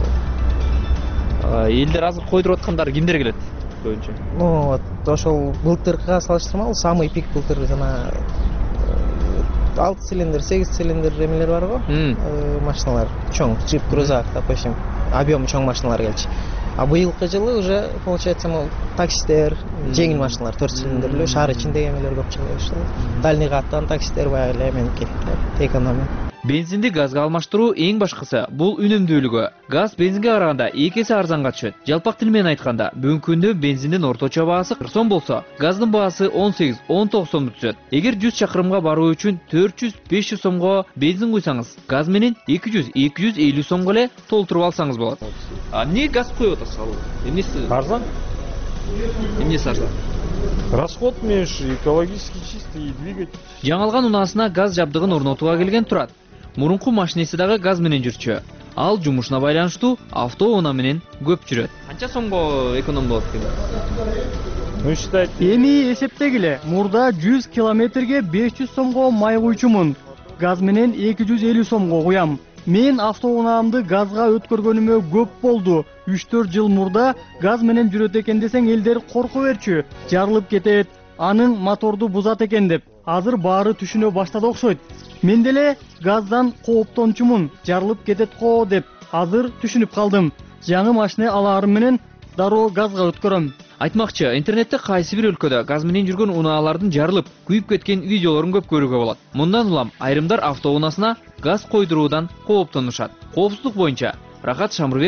Элдер азыр койдуруп аткандар кимдер келет көбүнчө? Ну, вот ошол былтыркыга салыштырмалуу самый пик былтыр жана алты цилиндр, сегиз цилиндр эмелер бар го, машиналар, чоң, джип, крузак, допустим, объем чоң машиналар келчү. А быйылкы жылы уже получается, мол, таксистер, жеңил машиналар, төрт цилиндрлүү, шаар ичиндеги эмелер көп чыга баштады. Дальний каттан таксистер баягы эле эменики, экономия. Бензинди газга алмаштыруу эң башкысы бул үнөмдүүлүгү. Газ бензинге караганда эки эсе арзанга түшөт. Жалпак тил менен айтканда, бүгүнкү күндө бензиндин орточо баасы кырк сом болсо, газдын баасы он сегиз он тогуз сомду түзөт. Эгер жүз чакырымга баруу үчүн төрт жүз беш жүз сомго бензин куйсаңыз, газ менен эки жүз эки жүз элүү сомго эле толтуруп алсаңыз болот. А эмне газ коюп атасыз ал? Эмнеси арзан? Эмнеси арзан? Расход меньше, экологически чистый двигатель. Жаңалган унаасына газ жабдыгын орнотууга келген турат. Мурунку машинеси дагы газ менен жүрчү. Ал жумушуна байланыштуу автоунаа менен көп жүрөт. Канча сомго эконом болот экен? Ну считайте. Эми эсептегиле. Мурда жүз километрге беш жүз сомго май куйчумун. Газ менен эки жүз элүү сомго куям. Мен автоунаамды газга өткөргөнүмө көп болду. үч төрт жыл мурда газ менен жүрөт экен десең элдер корку берчү. Жарылып кетет, анын моторду бузат экен деп. Азыр баары түшүнө баштады окшойт. Мен деле газдан кооптончумун, жарылып кетет го деп. Азыр түшүнүп калдым. Жаңы машина алаарым менен дароо газга өткөрөм. Айтмакчы, интернетте кайсы бир өлкөдө газ менен жүргөн унаалардын жарылып, күйүп кеткен видеолорун көп көрүүгө болот. Мындан улам айрымдар автоунаасына газ койдуруудан кооптонушат. Коопсуздук боюнча Рахат Шамрубеков,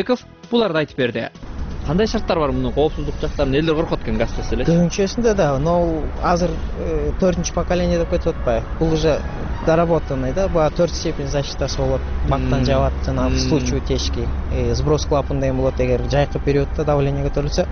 буларды айтып берди. Кандай шарттар бар мунун коопсуздук жактарын элдер коркот экен газ десе көбүнчөсүндө да, но азыр төртүнчү поколение деп кетип атпайбы? Бул уже доработанный да, баягы төрт степень защитасы болот. Бактан жабат, жана в случае утечки сброс клапан деген болот. Эгер жайкы периоддо давление көтөрүлсө,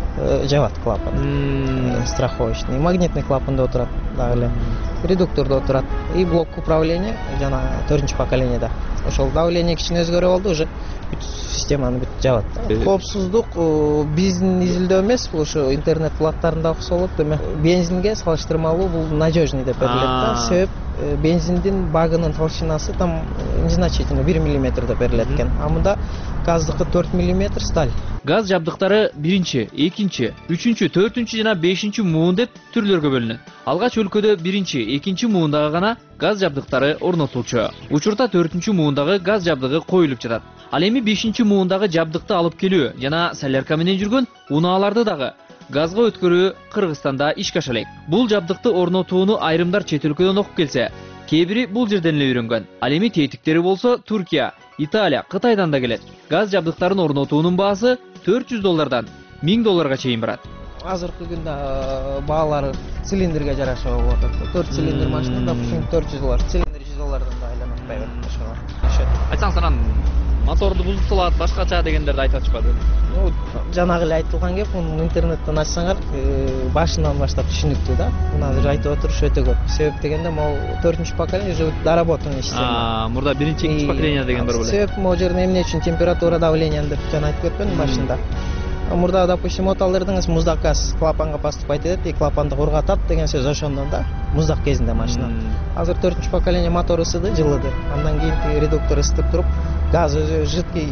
жабат клапан. Страховочный, магнитный клапанда отурат дагы эле. Редуктордо отурат. И блок управления жана төртүнчү поколениеде. Ошол давление кичине өзгөрө болду, уже бүт системаны бүт жабат. Коопсуздук биздин изилдөө эмес, бул ошо интернет платтарында окуса болот. Демек, бензинге салыштырмалуу бул надежный деп берилет да. Себеп бензиндин багынын толщинасы там незначительно бир миллиметр деп берилет экен. А мында газдыкы төрт миллиметр сталь. Газ жабдыктары биринчи, экинчи, үчүнчү, төртүнчү жана бешинчи муун деп түрлөргө бөлүнөт. Алгач өлкөдө биринчи, экинчи муундагы гана газ жабдыктары орнотулчу. Учурда төртүнчү муундагы газ жабдыгы коюлуп жатат. Ал эми бешинчи муундагы жабдыкты алып келүү жана солярка менен жүргөн унааларды дагы газга өткөрүү Кыргызстанда ишке аша элек. Бул жабдыкты орнотууну айрымдар чет өлкөдөн окуп келсе, кээ бири бул жерден эле үйрөнгөн. Ал эми тетиктери болсо Туркия, Италия, Кытайдан да келет. Газ жабдыктарын орнотуунун баасы төрт жүз доллардан миң долларга чейин барат. Азыркы күндө баалары цилиндрге жараша болуп атат. төрт цилиндр машина, допустим, төрт жүз доллар, цилиндр жүз доллардан да айланып атпайбы ошого. Айтсаңыз анан моторду бузуп салат, башкача дегендерди айтып атышпады. Ну, жанагы эле айтылган кеп, муну интернеттен ачсаңар, башынан баштап түшүнүктүү да. Мына азыр айтып отуруш өтө көп. Себеп дегенде, могу төртүнчү поколение уже доработанный система. А, мурда биринчи, экинчи поколение деген бар беле. Себеп могу жерде эмне үчүн температура, давление деп жана айтып кетпедим башында. Мурда, допустим, от алдырдыңыз, муздак газ клапанга поступать этет, и клапанды кургатат деген сөз ошондон да, муздак кезинде машина. Азыр төртүнчү поколение мотор ысыды, жылыды. Андан кийин редуктор ысытып туруп, газ өзү жидкий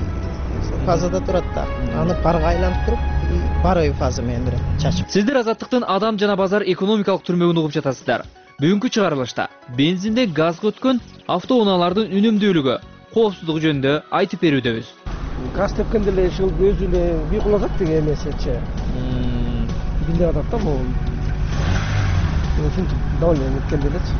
фазада турат да. Аны парга айланып туруп, паровый фаза менен берет, чачып. Сиздер Азаттыктын Адам жана базар экономикалык түрмөгүн угуп жатасыздар. Бүгүнкү чыгарылышта бензинден газга өткөн автоунаалардын үнөмдүүлүгү, коопсуздугу жөнүндө айтып берүүдөбүз. Газ тепкенде эле ушул өзүнө бий кулазат деген эмесечи. Биле атат да бул. Ушинтип давление эткенде элечи.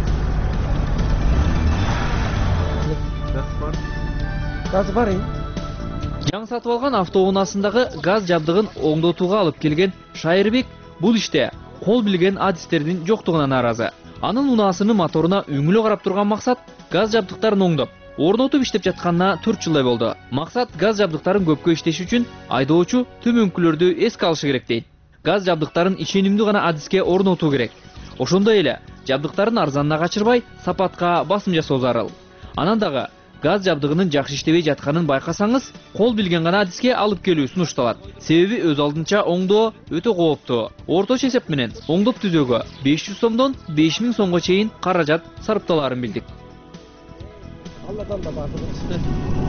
Газ бар. Газ бар. Жаңы сатып алган автоунаасындагы газ жабдыгын оңдотууга алып келген Шайырбек бул иште кол билген адистердин жоктугуна нааразы. Анын унаасынын моторуна үңүлө карап турган максат газ жабдыктарын оңдоп, орнотуп иштеп жатканына төрт жылдай болду. Максат газ жабдыктарын көпкө иштеши үчүн айдоочу төмөнкүлөрдү эске алышы керек дейт. Газ жабдыктарын ишенимдүү гана адиске орнотуу керек. Ошондой эле жабдыктарын арзанына качырбай, сапатка басым жасоо зарыл. Анан дагы газ жабдыгынын жакшы иштебей жатканын байкасаңыз, кол билген гана адиске алып келүү сунушталат. Себеби өз алдынча оңдоо өтө кооптуу. Орточо эсеп менен оңдоп түзөөгө беш жүз сомдон беш миң сомго чейин каражат сарпталаарын билдик. Алладан да баатыр.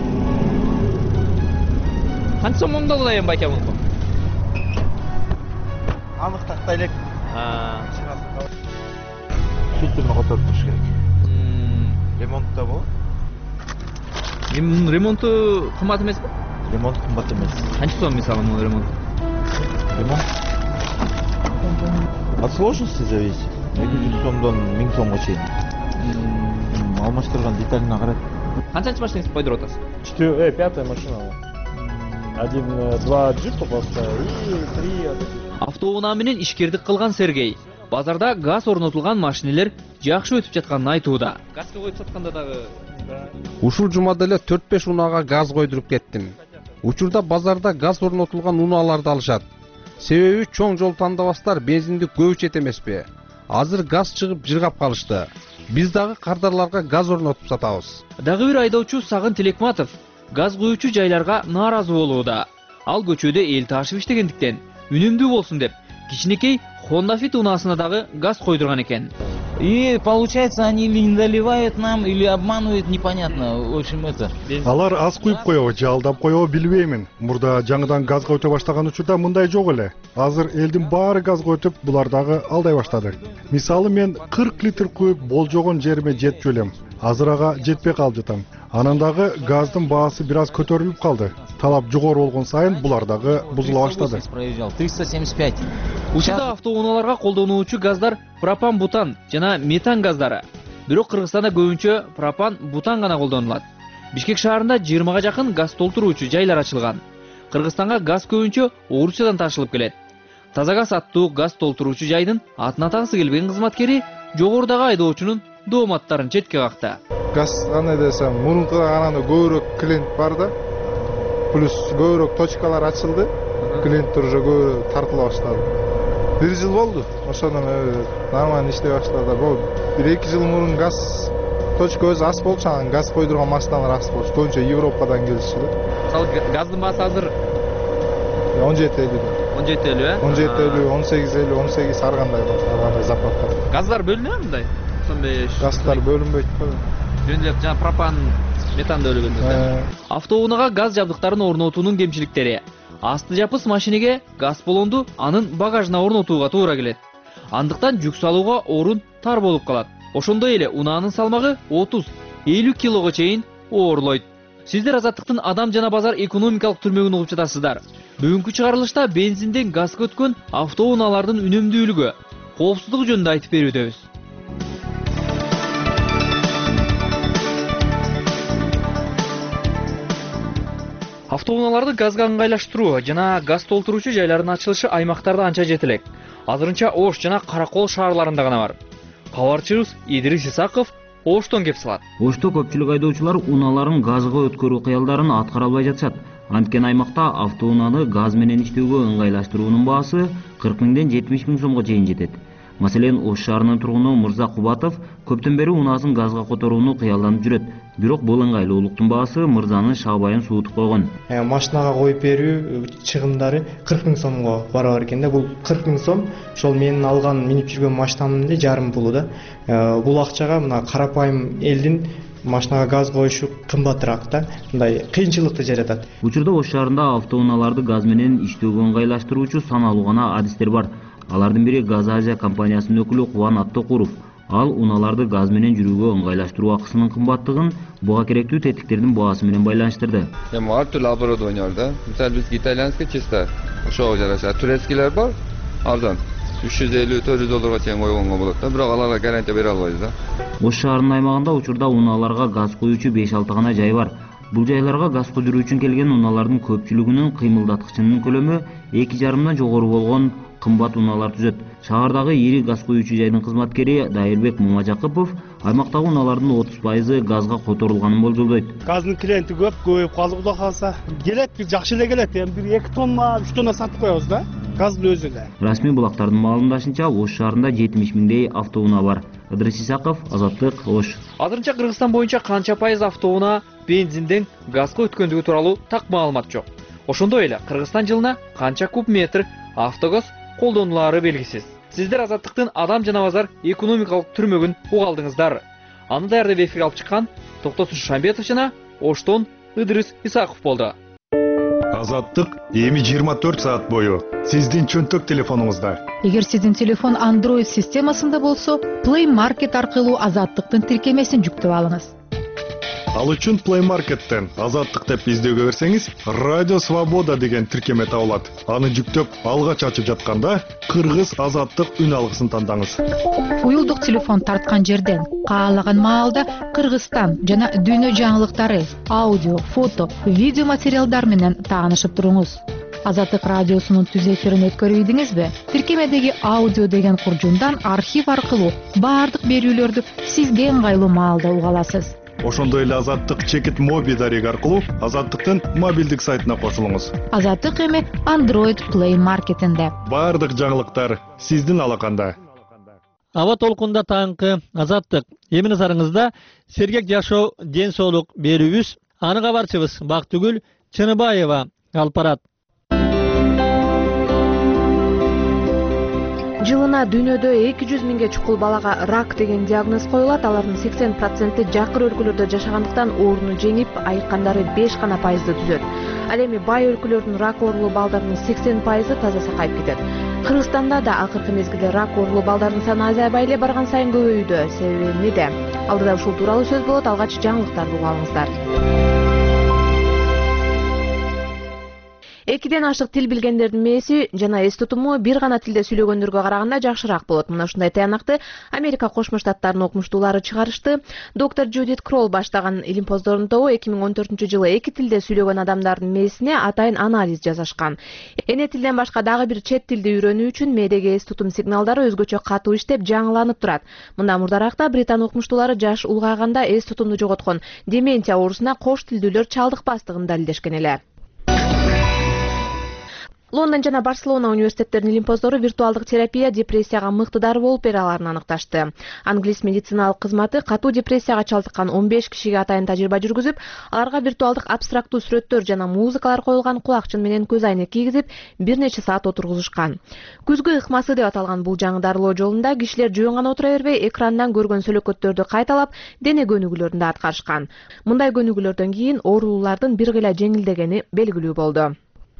Канча сом оңдолду да эми байке мунку? Анык тактай элек. Фильтрни которуп туруш керек. Ремонтта болот. Эми ремонту кымбат эмеспи? Ремонт кымбат эмес. Канча сом мисалы мунун ремонту? Ремонт от сложности зависит. эки жүз сомдон миң сомго чейин. Алмаштырган деталине карайт. Канчанчы машинаңызды койдуруп атасыз? Четвертая, пятая машина. Один, два джипа поставил и три. Автоунаа менен ишкердик кылган Сергей базарда газ орнотулган машинелер жакшы өтүп жатканын айтууда. Газга коюп сатканда дагы ушул жумада эле төрт беш унаага газ койдуруп кеттим. Учурда базарда газ орнотулган унааларды алышат. Себеби чоң жол тандабастар бензинди көп ичет эмеспи? Азыр газ чыгып жыргап калышты. Биз дагы кардарларга газ орнотуп сатабыз. Дагы бир айдоочу Сагын Телекматов газ куюучу жайларга нааразы болууда. Ал көчөдө эл ташып иштегендиктен үнөмдүү болсун деп кичинекей Honda Fit унаасына дагы газ койдурган экен. И получается, они или не доливают нам, или обманывают, непонятно. В общем, это... Алар аз куюп коебу, же алдап коебу билбеймин. Мурда жаңыдан газга өтө баштаган учурда мындай жок эле. Азыр элдин баары газга өтүп, булар дагы алдай баштады. Мисалы мен кырк литр куюп болжогон жериме жетчү элем. Азыр ага жетпей калып жатам. Анан дагы газдын баасы бир аз көтөрүлүп калды. Талап жогору болгон сайын булар дагы бузула баштады. триста семьдесят пять. Учурда автоунааларга колдонуучу газдар пропан-бутан жана метан газдары. Бирок Кыргызстанда көбүнчө пропан-бутан гана колдонулат. Бишкек шаарында жыйырмага жакын газ толтуруучу жайлар ачылган. Кыргызстанга газ көбүнчө Орусиядан ташылып келет. Таза газ аттуу газ толтуруучу жайдын атын атагысы келбеген кызматкери жогорудагы айдоочунун дооматтарын четке какты. Газ кандай десем, мурункуга караганда көбүрөөк клиент бар да. Плюс көбүрөөк точкалар ачылды. Клиенттер уже көбүрөөк тартыла баштады. Бир жыл болду. Ошондон нормально иштей баштады. Бул бир-эки жыл мурун газ точка өзү аз болчу, анан газ койдурган машиналар аз болчу. Көбүнчө Европадан келишти. Мисалы газдын баасы азыр он жети элүү. он жети элүү, э? он жети элүү, он сегиз элүү, он сегиз ар кандай бар, ар кандай заправка. Газдар бөлүнөбү мындай? он беш. Газдар бөлүнбөйт го. Жөн эле жана пропан, метан бөлүнгөндө. Автоунаага газ жабдыктарын орнотуунун кемчиликтери. Асты жапыс машинеге газ баллонду анын багажына орнотууга туура келет. Андыктан жүк салууга орун тар болуп калат. Ошондой эле унаанын салмагы отуз элүү килого чейин оорлойт. Сиздер Азаттыктын адам жана базар экономикалык түрмөгүн угуп жатасыздар. Бүгүнкү чыгарылышта бензинден газга өткөн автоунаалардын үнөмдүүлүгү, коопсуздугу жөнүндө айтып берүүдөбүз. Автоунааларды газга ыңгайлаштыруу жана газ толтуруучу жайлардын ачылышы аймактарда анча жете элек. Азырынча Ош жана Каракол шаарларында гана бар. Кабарчыбыз Идрис Исаков Оштон кеп салат. Ошто көпчүлүк айдоочулар унааларын газга өткөрүү кыялдарын аткара албай жатышат. Анткени аймакта автоунааны газ менен иштөөгө ыңгайлаштыруунун баасы кырк миңден жетимиш миң сомго чейин жетет. Маселен, Ош шаарынын тургуну Мырза Кубатов көптөн бери унаасын газга которууну кыялданып жүрөт. Бирок бул ыңгайлуулуктун баасы Мырзанын шаабайын суутуп койгон. Машинага коюп берүү чыгымдары кырк миң сомго барабар экен да. Бул кырк миң сом ошол менин алган минип жүргөн машинамдын эле жарым пулу да. Бул акчага мына карапайым элдин машинага газ коюшу кымбатыраак да. Мындай кыйынчылыкты жаратат. Учурда Ош шаарында автоунааларды газ менен иштөөгө ыңгайлаштыруучу саналуу гана адистер бар. Алардын бири Газ Азия компаниясынын өкүлү Кубан Аттыкуров. Ал унааларды газ менен жүрүүгө ыңгайлаштыруу акысынын кымбаттыгын буга керектүү тетиктердин баасы менен байланыштырды. Эми ар түрдүү оборудование бар да. Мисалы бизге итальянский чисто ошого жараша, турецкийлер бар. Арзан үч жүз элүү төрт жүз долларга чейин койгонго болот да. Бирок аларга гарантия бере албайбыз да. Ош шаарынын аймагында учурда унааларга газ коюучу беш алты гана жай бар. Бул жайларга газ койдуруу үчүн келген унаалардын көпчүлүгүнүн кыймылдаткычынын көлөмү эки жарымдан жогору болгон кымбат унаалар түзөт. Шаардагы ири газ коюучу жайдын кызматкери Дайырбек Мумажакыпов аймактагы унаалардын отуз пайызы газга которулганын болжолдойт. Газдын клиенти көп, көбөйүп калды Кудай калса. Келет, бир жакшы эле келет. Эми бир эки тонна, үч тонна сатып коебуз да. Газдын өзү эле. Расмий булактардын маалымдашынча, Ош шаарында жетимиш миңдей автоунаа бар. Идрис Исаков, Азаттык, Ош. Азырынча Кыргызстан боюнча канча пайыз автоунаа бензинден газга өткөндүгү тууралуу так маалымат жок. Ошондой эле Кыргызстан жылына канча куб метр автогаз колдонулары белгисиз. Сиздер Азаттыктын адам жана базар экономикалык түрмөгүн уга алдыңыздар. Аны даярдап эфирге алып чыккан Токтосун Шамбетов жана Оштон Идрис Исаков болду. Азаттык эми жыйырма төрт саат бою сиздин чөнтөк телефонуңузда. Эгер сиздин телефон Android системасында болсо, Play Market аркылуу Азаттыктын тиркемесин жүктөп алыңыз. Ал үчүн Play Market'тен Азаттык деп издөөгө берсеңиз, Радио Свобода деген тиркеме табылат. Аны жүктөп алгач ачып жатканда Кыргыз Азаттык үн алгысын тандаңыз. Уюлдук телефон тарткан жерден каалаган маалда Кыргызстан жана дүйнө жаңылыктары, аудио, фото, видео материалдар менен таанышып туруңуз. Азаттык радиосунун түз эфирин өткөрүп идиңизби? Тиркемедеги аудио деген куржундан архив аркылуу баардык берүүлөрдү сизге ыңгайлуу маалда уга аласыз. Ошондой эле Азаттык чекит моби дареги аркылуу Азаттыктын мобилдик сайтына кошулуңуз. Азаттык эми Android Play Market'инде. Баардык жаңылыктар сиздин алаканда. Аба толкунда таңкы Азаттык. Эми назарыңызда сергек жашоо, ден соолук берүүбүз. Аны кабарчыбыз Бактыгүл Чыныбаева алып барат. Жылына дүйнөдө эки жүз миңге чукул балага рак деген диагноз коюлат. Алардын сексен проценти жакыр өлкөлөрдө жашагандыктан ооруну жеңип, айыккандары беш гана пайызды түзөт. Ал эми бай өлкөлөрдүн рак оорулуу балдарынын сексен пайызы таза сакайып кетет. Кыргызстанда да акыркы мезгилде рак оорулуу балдардын саны азайбай эле барган сайын көбөйүүдө. Себеби эмнеде? Алдыда ушул тууралуу сөз болот. Алгач жаңылыктарды уга алыңыздар. Экиден ашык тил билгендердин мээси жана эс тутуму бир гана тилде сүйлөгөндөргө караганда жакшыраак болот. Мына ушундай таянакты Америка Кошмо Штаттарынын окумуштуулары чыгарышты. Доктор Джудит Кролл баштаган илимпоздордун тобу эки миң он төртүнчү жылы эки тилде сүйлөгөн адамдардын мээсине атайын анализ жасашкан. Эне тилден башка дагы бир чет тилди үйрөнүү үчүн мээдеги эс тутум сигналдары өзгөчө катуу иштеп, жаңыланып турат. Мында мурдаракта Британ окумуштуулары жаш улгайганда эс тутумду жоготкон деменция оорусуна кош тилдүүлөр чалдыкпастыгын далилдешкен эле. Лондон жана Барселона университеттеринин илимпоздору виртуалдык терапия депрессияга мыкты дары болуп бере аларын аныкташты. Англис медициналык кызматы катуу депрессияга чалдыккан он беш кишиге атайын тажрыйба жүргүзүп, аларга виртуалдык абстрактуу сүрөттөр жана музыкалар коюлган кулакчын менен көз айнек кийгизип, бир нече саат отургузушкан. Күзгү ыкмасы деп аталган бул жаңы дарылоо жолунда кишилер жөн гана отура бербей, экрандан көргөн сөлөкөттөрдү кайталап, дене көнүгүүлөрүн да аткарышкан. Мындай көнүгүүлөрдөн кийин оорулуулардын бир кыйла жеңилдегени белгилүү болду.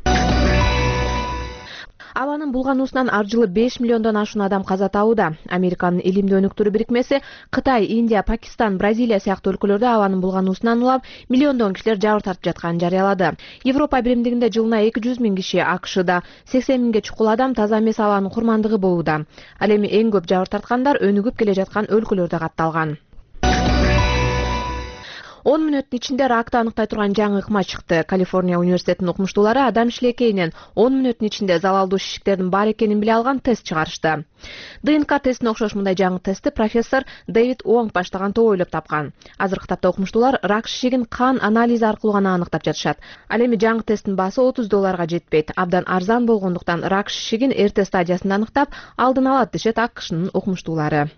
Абанын булгануусунан ар жылы беш миллиондон ашуун адам каза табууда. Американын илимдүү өнүктүрүү бирикмеси Кытай, Индия, Пакистан, Бразилия сыяктуу өлкөлөрдө абанын булгануусунан улап, миллиондон кишилер жабыр тартып жатканын жарыялады. Европа биримдигинде жылына эки жүз миң киши, АКШда сексен миңге чукул адам таза эмес абанын курмандыгы болууда. Ал эми эң көп жабыр тарткандар өнүгүп келе жаткан өлкөлөрдө катталган. он мүнөттүн ичинде ракты аныктай турган жаңы ыкма чыкты. Калифорния университетинин окумуштуулары адам шилекейинен он мүнөттүн ичинде залалдуу шишиктердин бар экенин биле алган тест чыгарышты. ДНК тестине окшош мындай жаңы тестти профессор Дэвид Уонг баштаган топ ойлоп тапкан. Азыркы тапта окумуштуулар рак шишигин кан анализи аркылуу гана аныктап жатышат. Ал эми жаңы тесттин баасы отуз долларга жетпейт. Абдан арзан болгондуктан рак шишигин эрте стадиясында аныктап, алдын алат дешет АКШнын окумуштуулары.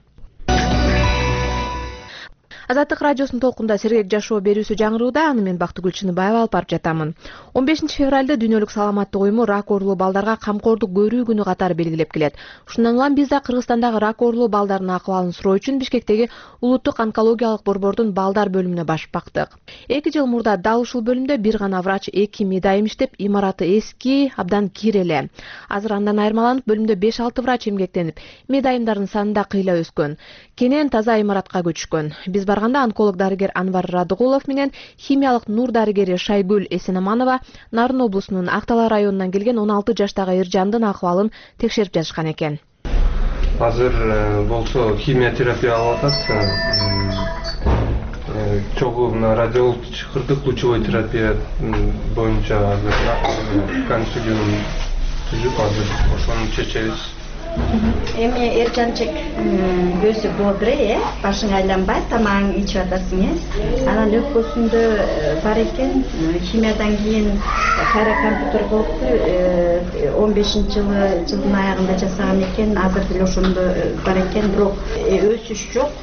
Азаттык радиосунун толкунда сергек жашоо берүүсү жаңырууда. Аны мен Бактыгүл Чыныбаева алып барып жатамын. он бешинчи февралда дүйнөлүк саламаттык уюму рак оорулуу балдарга камкордук көрүү күнү катары белгилеп келет. Ушундан улам биз да Кыргызстандагы рак оорулуу балдардын акыбалын суроо үчүн Бишкектеги улуттук онкологиялык борбордун балдар бөлүмүнө башып бактык. эки жыл мурда дал ушул бөлүмдө бир гана врач, эки медайым иштеп, имараты эски, абдан кир эле. Азыр андан айырмаланып, бөлүмдө беш алты врач эмгектенип, медайымдардын саны да кыйла өскөн. Кенен таза имаратка көчүшкөн. Биз барганда онколог дарыгер Анвар Радыгулов менен химиялык нур дарыгери Шайгүл Эсенаманова Нарын облусунун Актала районунан келген он алты жаштагы Эржандын акыбалын текшерип жатышкан экен. Азыр болсо химия терапия алып атат. Чогуу мына радиолог чыкырдык лучевой терапия боюнча азыр консилиум түзүп азыр ошону чечебиз. Эми Эржанчык көзү бодрый, э, башың айланбайт, тамагың ичип атасың, э. Анан өпкөсүндө бар экен, химиядан кийин кайра компьютер болупту, он бешинчи жылы жылдын аягында жасаган экен, азыр деле ошондо бар экен, бирок өсүш жок.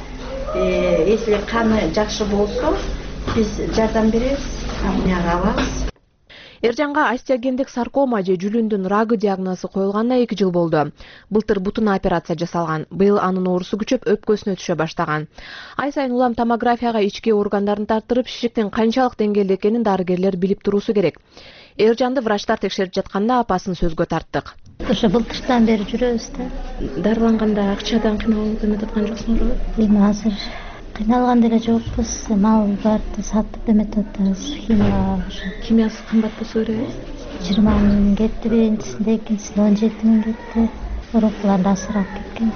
Если каны жакшы болсо, биз жардам беребиз, амнияга алабыз. Эржанга остеогендик саркома же жүлүндүн рагы диагнозу коюлганына эки жыл болду. Былтыр бутуна операция жасалган. Быйыл анын оорусу күчөп өпкөсүнө түшө баштаган. Ай сайын улам томографияга ички органдарын тартырып, шишиктин канчалык деңгээлде экенин дарыгерлер билип туруусу керек. Эржанды врачтар текшерип жатканда апасын сөзгө тарттык. Ошо былтыртан бери жүрөбүз да. Дарыланганда акчадан кыйналып эметаткан жоксуңарбы? Эми азыр кыйналган деле жокпуз, малдарды сатып эметип атабыз, химия. Химиясы кымбат болсо керек. жыйырма миң кетти, биринчисинде, экинчисинде он жети миң кетти. Урукулар да асырап кеткен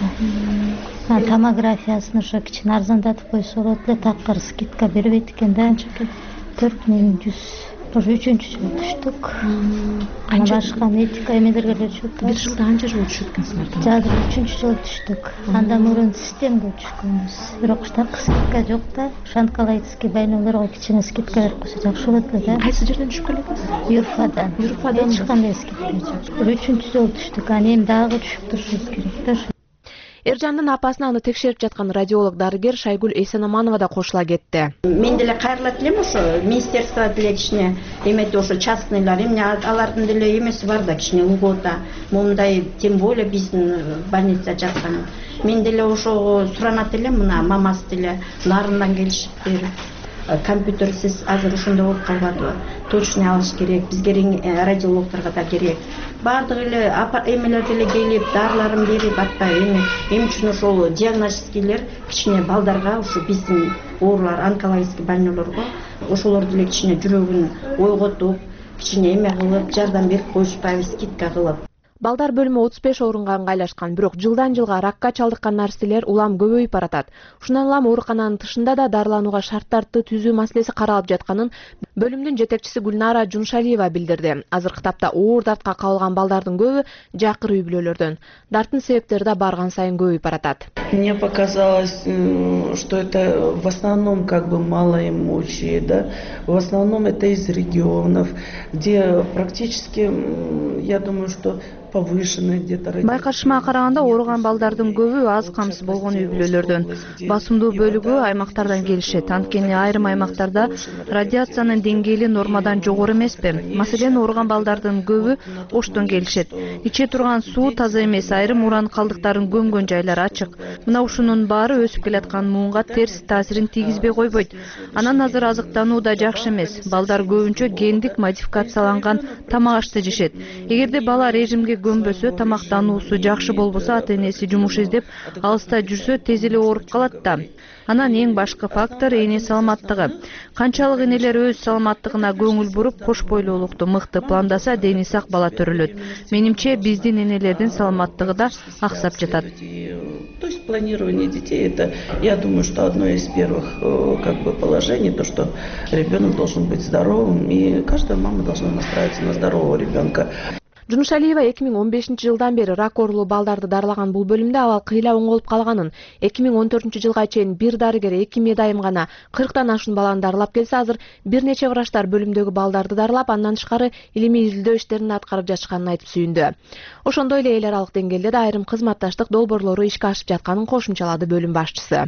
башта. Томографиясын ошо кичине арзандатып койсо болот эле, такыр скидка бербейт экен да. төрт миң жүз. Ошо үчүнчү жылы түштүк. Анча башка медика эмелерге түшүп. Бир жылда анча жыл түшүп экенсиңер. Жадыр үчүнчү жылы түштүк. Андан мурун системге түшкөнбүз. Бирок так скидка жок да. Онкологический больнойлорго кичине скидка берип койсо жакшы болот эле да. Кайсы жерден түшүп келесиз? Юрфадан. Юрфадан эч кандай скидка жок. Үчүнчү жылы түштүк. Аны эми дагы түшүп турушубуз керек да. Эржандын апасына аны текшерип жаткан радиолог дарыгер Шайгүл Эсенаманова да кошула кетти. Мен деле кайрылат элем ошо министерство деле кичине эметип ошо частныйлар, эмне алардын деле эмеси бар да, кичине льгота. Мондай тем более биздин больница жаткан. Мен деле ошого суранат элем, мына мамасы деле нарындан келишиптир. Компьютерсиз азыр ошондой болуп калбадыбы? Точный алыш керек, бизге радиологторго да керек. Бардык эле эмелер деле келип, дарыларын берип атпайбы, эми эми үчүн ошол диагностикилер кичине балдарга, ушу биздин оорулар, онкологический больнойлорго ошолор деле кичине жүрөгүн ойготуп, кичине эме кылып жардам берип коюшпайбы, скидка кылып. Балдар бөлүмү отуз беш орунга ыңгайлашкан, бирок жылдан жылга ракка чалдыккан нарселер улам көбөйүп баратат. Ушундан улам оорукананын тышында да дарыланууга шарттарды түзүү маселеси каралып жатканын бөлүмдүн жетекчиси Гүлнара Жуншалиева билдирди. Азыркы тапта оор дартка кабылган балдардын көбү жакыр үй бүлөлөрдөн. Дарттын себептери да барган сайын көбөйүп баратат. Мне показалось, что это в основном как бы малоимущие, да, в основном это из регионов, где практически, я думаю, что повышенный где-то. Байкашыма караганда ооруган балдардын көбү аз камсыз болгон үй бүлөлөрдөн. Басымдуу бөлүгү аймактардан келишет. Анткени айрым аймактарда радиациянын деңгээли нормадан жогору эмеспи. Маселен, ооруган балдардын көбү Оштон келишет. Иче турган суу таза эмес, айрым уран калдыктарын көмгөн жайлар ачык. Мына ушунун баары өсүп келаткан муунга терс таасирин тийгизбей койбойт. Анан азыр азыктануу да жакшы эмес. Балдар көбүнчө гендик модификацияланган тамак ашты жешет. Эгерде бала режимге көмбөсө, тамактануусу жакшы болбосо, ата-энеси жумуш издеп алыста жүрсө, тез эле ооруп калат да. Анан эң башкы фактор эне саламаттыгы. Канчалык энелер өз саламаттыгына көңүл буруп, кош бойлуулукту мыкты пландаса, дени сак бала төрөлөт. Менимче, биздин энелердин саламаттыгы да аксап жатат. То есть планирование детей, это, я думаю, что одно из первых как бы положений, то, что ребенок должен быть здоровым, и каждая мама должна настраиваться на здорового ребенка. Жуншалиева эки миң он бешинчи жылдан бери рак оорулуу балдарды дарылаган бул бөлүмдө абал кыйла оңолуп калганын, эки миң он төртүнчү жылга чейин бир дарыгер эки медайым гана кырктан ашуун баланы дарылап келсе, азыр бир нече врачтар бөлүмдөгү балдарды дарылап, андан тышкары илимий изилдөө иштерин аткарып жатышканын айтып сүйүндү. Ошондой эле эл аралык деңгээлде да айрым кызматташтык долбоорлору ишке ашып жатканын кошумчалады бөлүм башчысы.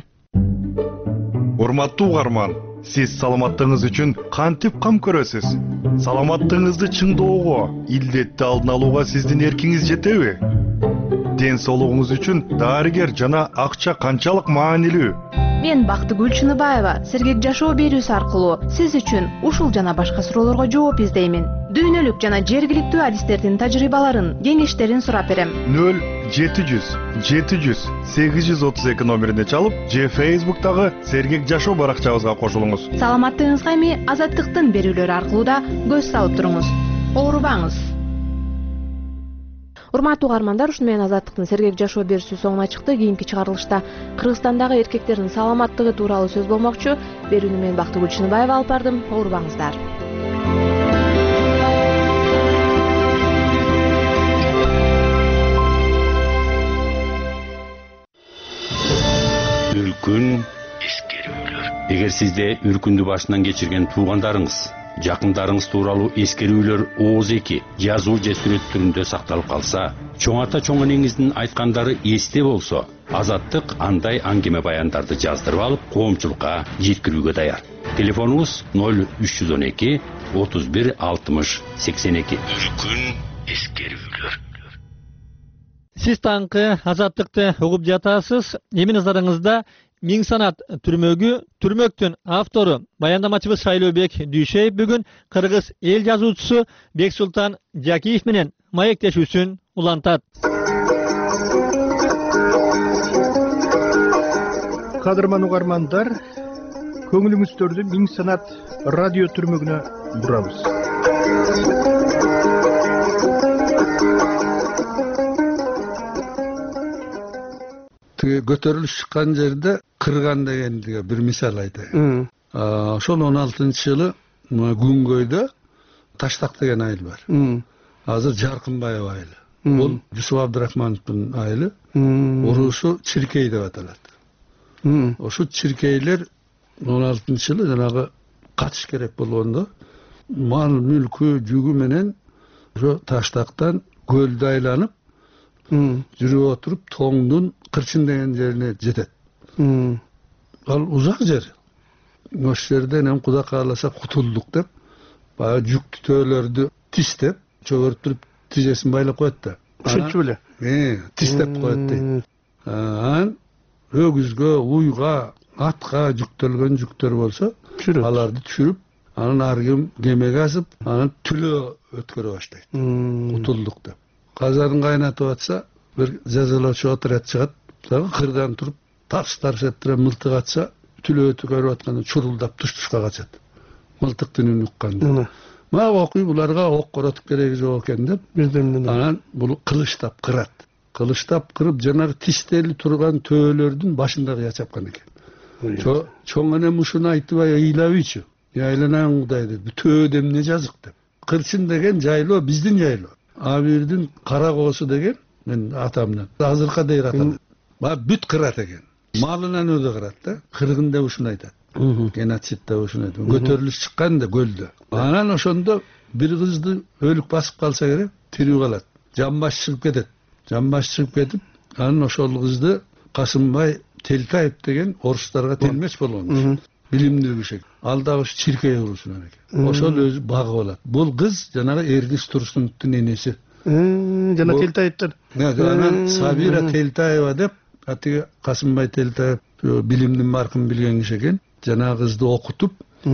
Урматтуу угарман, сиз саламаттыгыңыз үчүн кантип кам көрөсүз? Саламаттыгыңызды чыңдоого, илдетти алдын алууга сиздин эркиңиз жетеби? Ден соолугуңуз үчүн дарыгер жана акча канчалык маанилүү? Мен Бактыгүл Чыныбаева, Сергек жашоо берүүсү аркылуу сиз үчүн ушул жана башка суроолорго жооп издеймин. Дүйнөлүк жана жергиликтүү адистердин тажрыйбаларын, кеңештерин сурап берем. нөл жети жүз жети жүз сегиз жүз отуз эки номерине чалып, же Facebook'тагы Сергек жашоо баракчабызга кошулуңуз. Саламаттыгыңызга эми Азаттыктын берүүлөрү аркылуу да көз салып туруңуз. Оорубаңыз. Урматтуу угармандар, ушуну менен Азаттыктын Сергек жашоо берүүсү соңуна чыкты. Кийинки чыгарылышта Кыргызстандагы эркектердин саламаттыгы тууралуу сөз болмокчу. Берүүнү мен Бактыгүл Чыныбаева алып бардым. Оорубаңыздар. Үлкүн эскерүүлөр. Эгер сизде үркүндү башынан кечирген туугандарыңыз, жакындарыңыз тууралуу эскерүүлөр ооз эки жазуу же сүрөт түрүндө сакталып калса, чоң ата чоң энеңиздин айткандары эсте болсо, Азаттык андай аңгеме баяндарды жаздырып алып, коомчулукка жеткирүүгө даяр. Телефонуңуз нөл үч жүз он эки отуз бир алтымыш сексен эки. Үркүн эскерүүлөр. Сиз таңкы Азаттыкты угуп жатасыз. Эми назарыңызда Миң санат түрмөгү, түрмөктүн автору баяндамачыбыз Шайлообек Дүйшеев бүгүн кыргыз эл жазуучусу Бексултан Жакиев менен маектешүүсүн улантат. Кадырман угармандар, көңүлүңүздөрдү Миң санат радио түрмөгүнө бурабыз. Көтөрүлүш чыккан жерде кырган дегендиге бир мисал айтайын. Ошол он алтынчы жылы Күнгөйдө Таштак деген айыл бар. Азыр Жаркынбаева айылы. Бул Жусуп Абдрахмановдун айылы. Уруусу Чиркей деп аталат. Ошо чиркейлер он алтынчы жылы жанагы катыш керек болгондо мал мүлкү жүгү менен ошо Таштактан көлдү айланып жүрүп отуруп Тоңдун Кырчын деген жерине жетет. Ал узак жер. Ошол жерден эми Кудай кааласа кутулдук деп, баягы жүктөөлөрдү тистеп, чөгөртүрүп тизесин байлап коет да. Ушунчу беле? Э, тистеп коет дейт. Анан өгүзгө, уйга, атка жүктөлгөн жүктөр болсо, аларды түшүрүп, анан ар ким кемеге асып, анан түлөө өткөрө баштайт. Кутулдук деп. Казарын кайнатып атса, бир жазалоочу отряд чыгат, дагы кырдан туруп, тарс-тарс эттире мылтык атса, түлөө өткөрүп атканда чурулдап туш-тушка качат. Мылтыктын үнүн укканда. Ма окуй буларга ок коротуп кереги жок экен деп. Анан бул кылычтап кырат. Кылычтап кырып жанагы тиштели турган төөлөрдүн башында кыя чапкан экен. Чоң эне ушуну айтыбай ыйлабыйчы. Яйланан Кудай деп. Төө эмне жазык деп. Кырчын деген жайлоо биздин жайлоо. Абирдин кара коосу деген мен атамдан азыркы дейр атам. Ба бүт кырат экен. Малынан өзү кырат да. Кыргында ушуну айтат. Геноцидде ушуну айтат. Көтөрүлүш чыккан да көлдө. Анан ошондо бир кызды өлүк басып калса керек, тирүү калат. Жамбаш чыгып кетет. Жамбаш чыгып кетип, анан ошол кызды Касымбай Телтаев деген орустарга телмеч болгон. Билимдүү киши. Ал дагы ушу чиркей урусунан экен. Ошол өзү багып алат. Бул кыз жанагы Эргиз Турсуновдун энеси. Жана Телтаевдер. Анан Сабира Телтаева деп, атиги Касымбай Телтаев билимдин маркын билген киши экен. Жанагы кызды окутуп,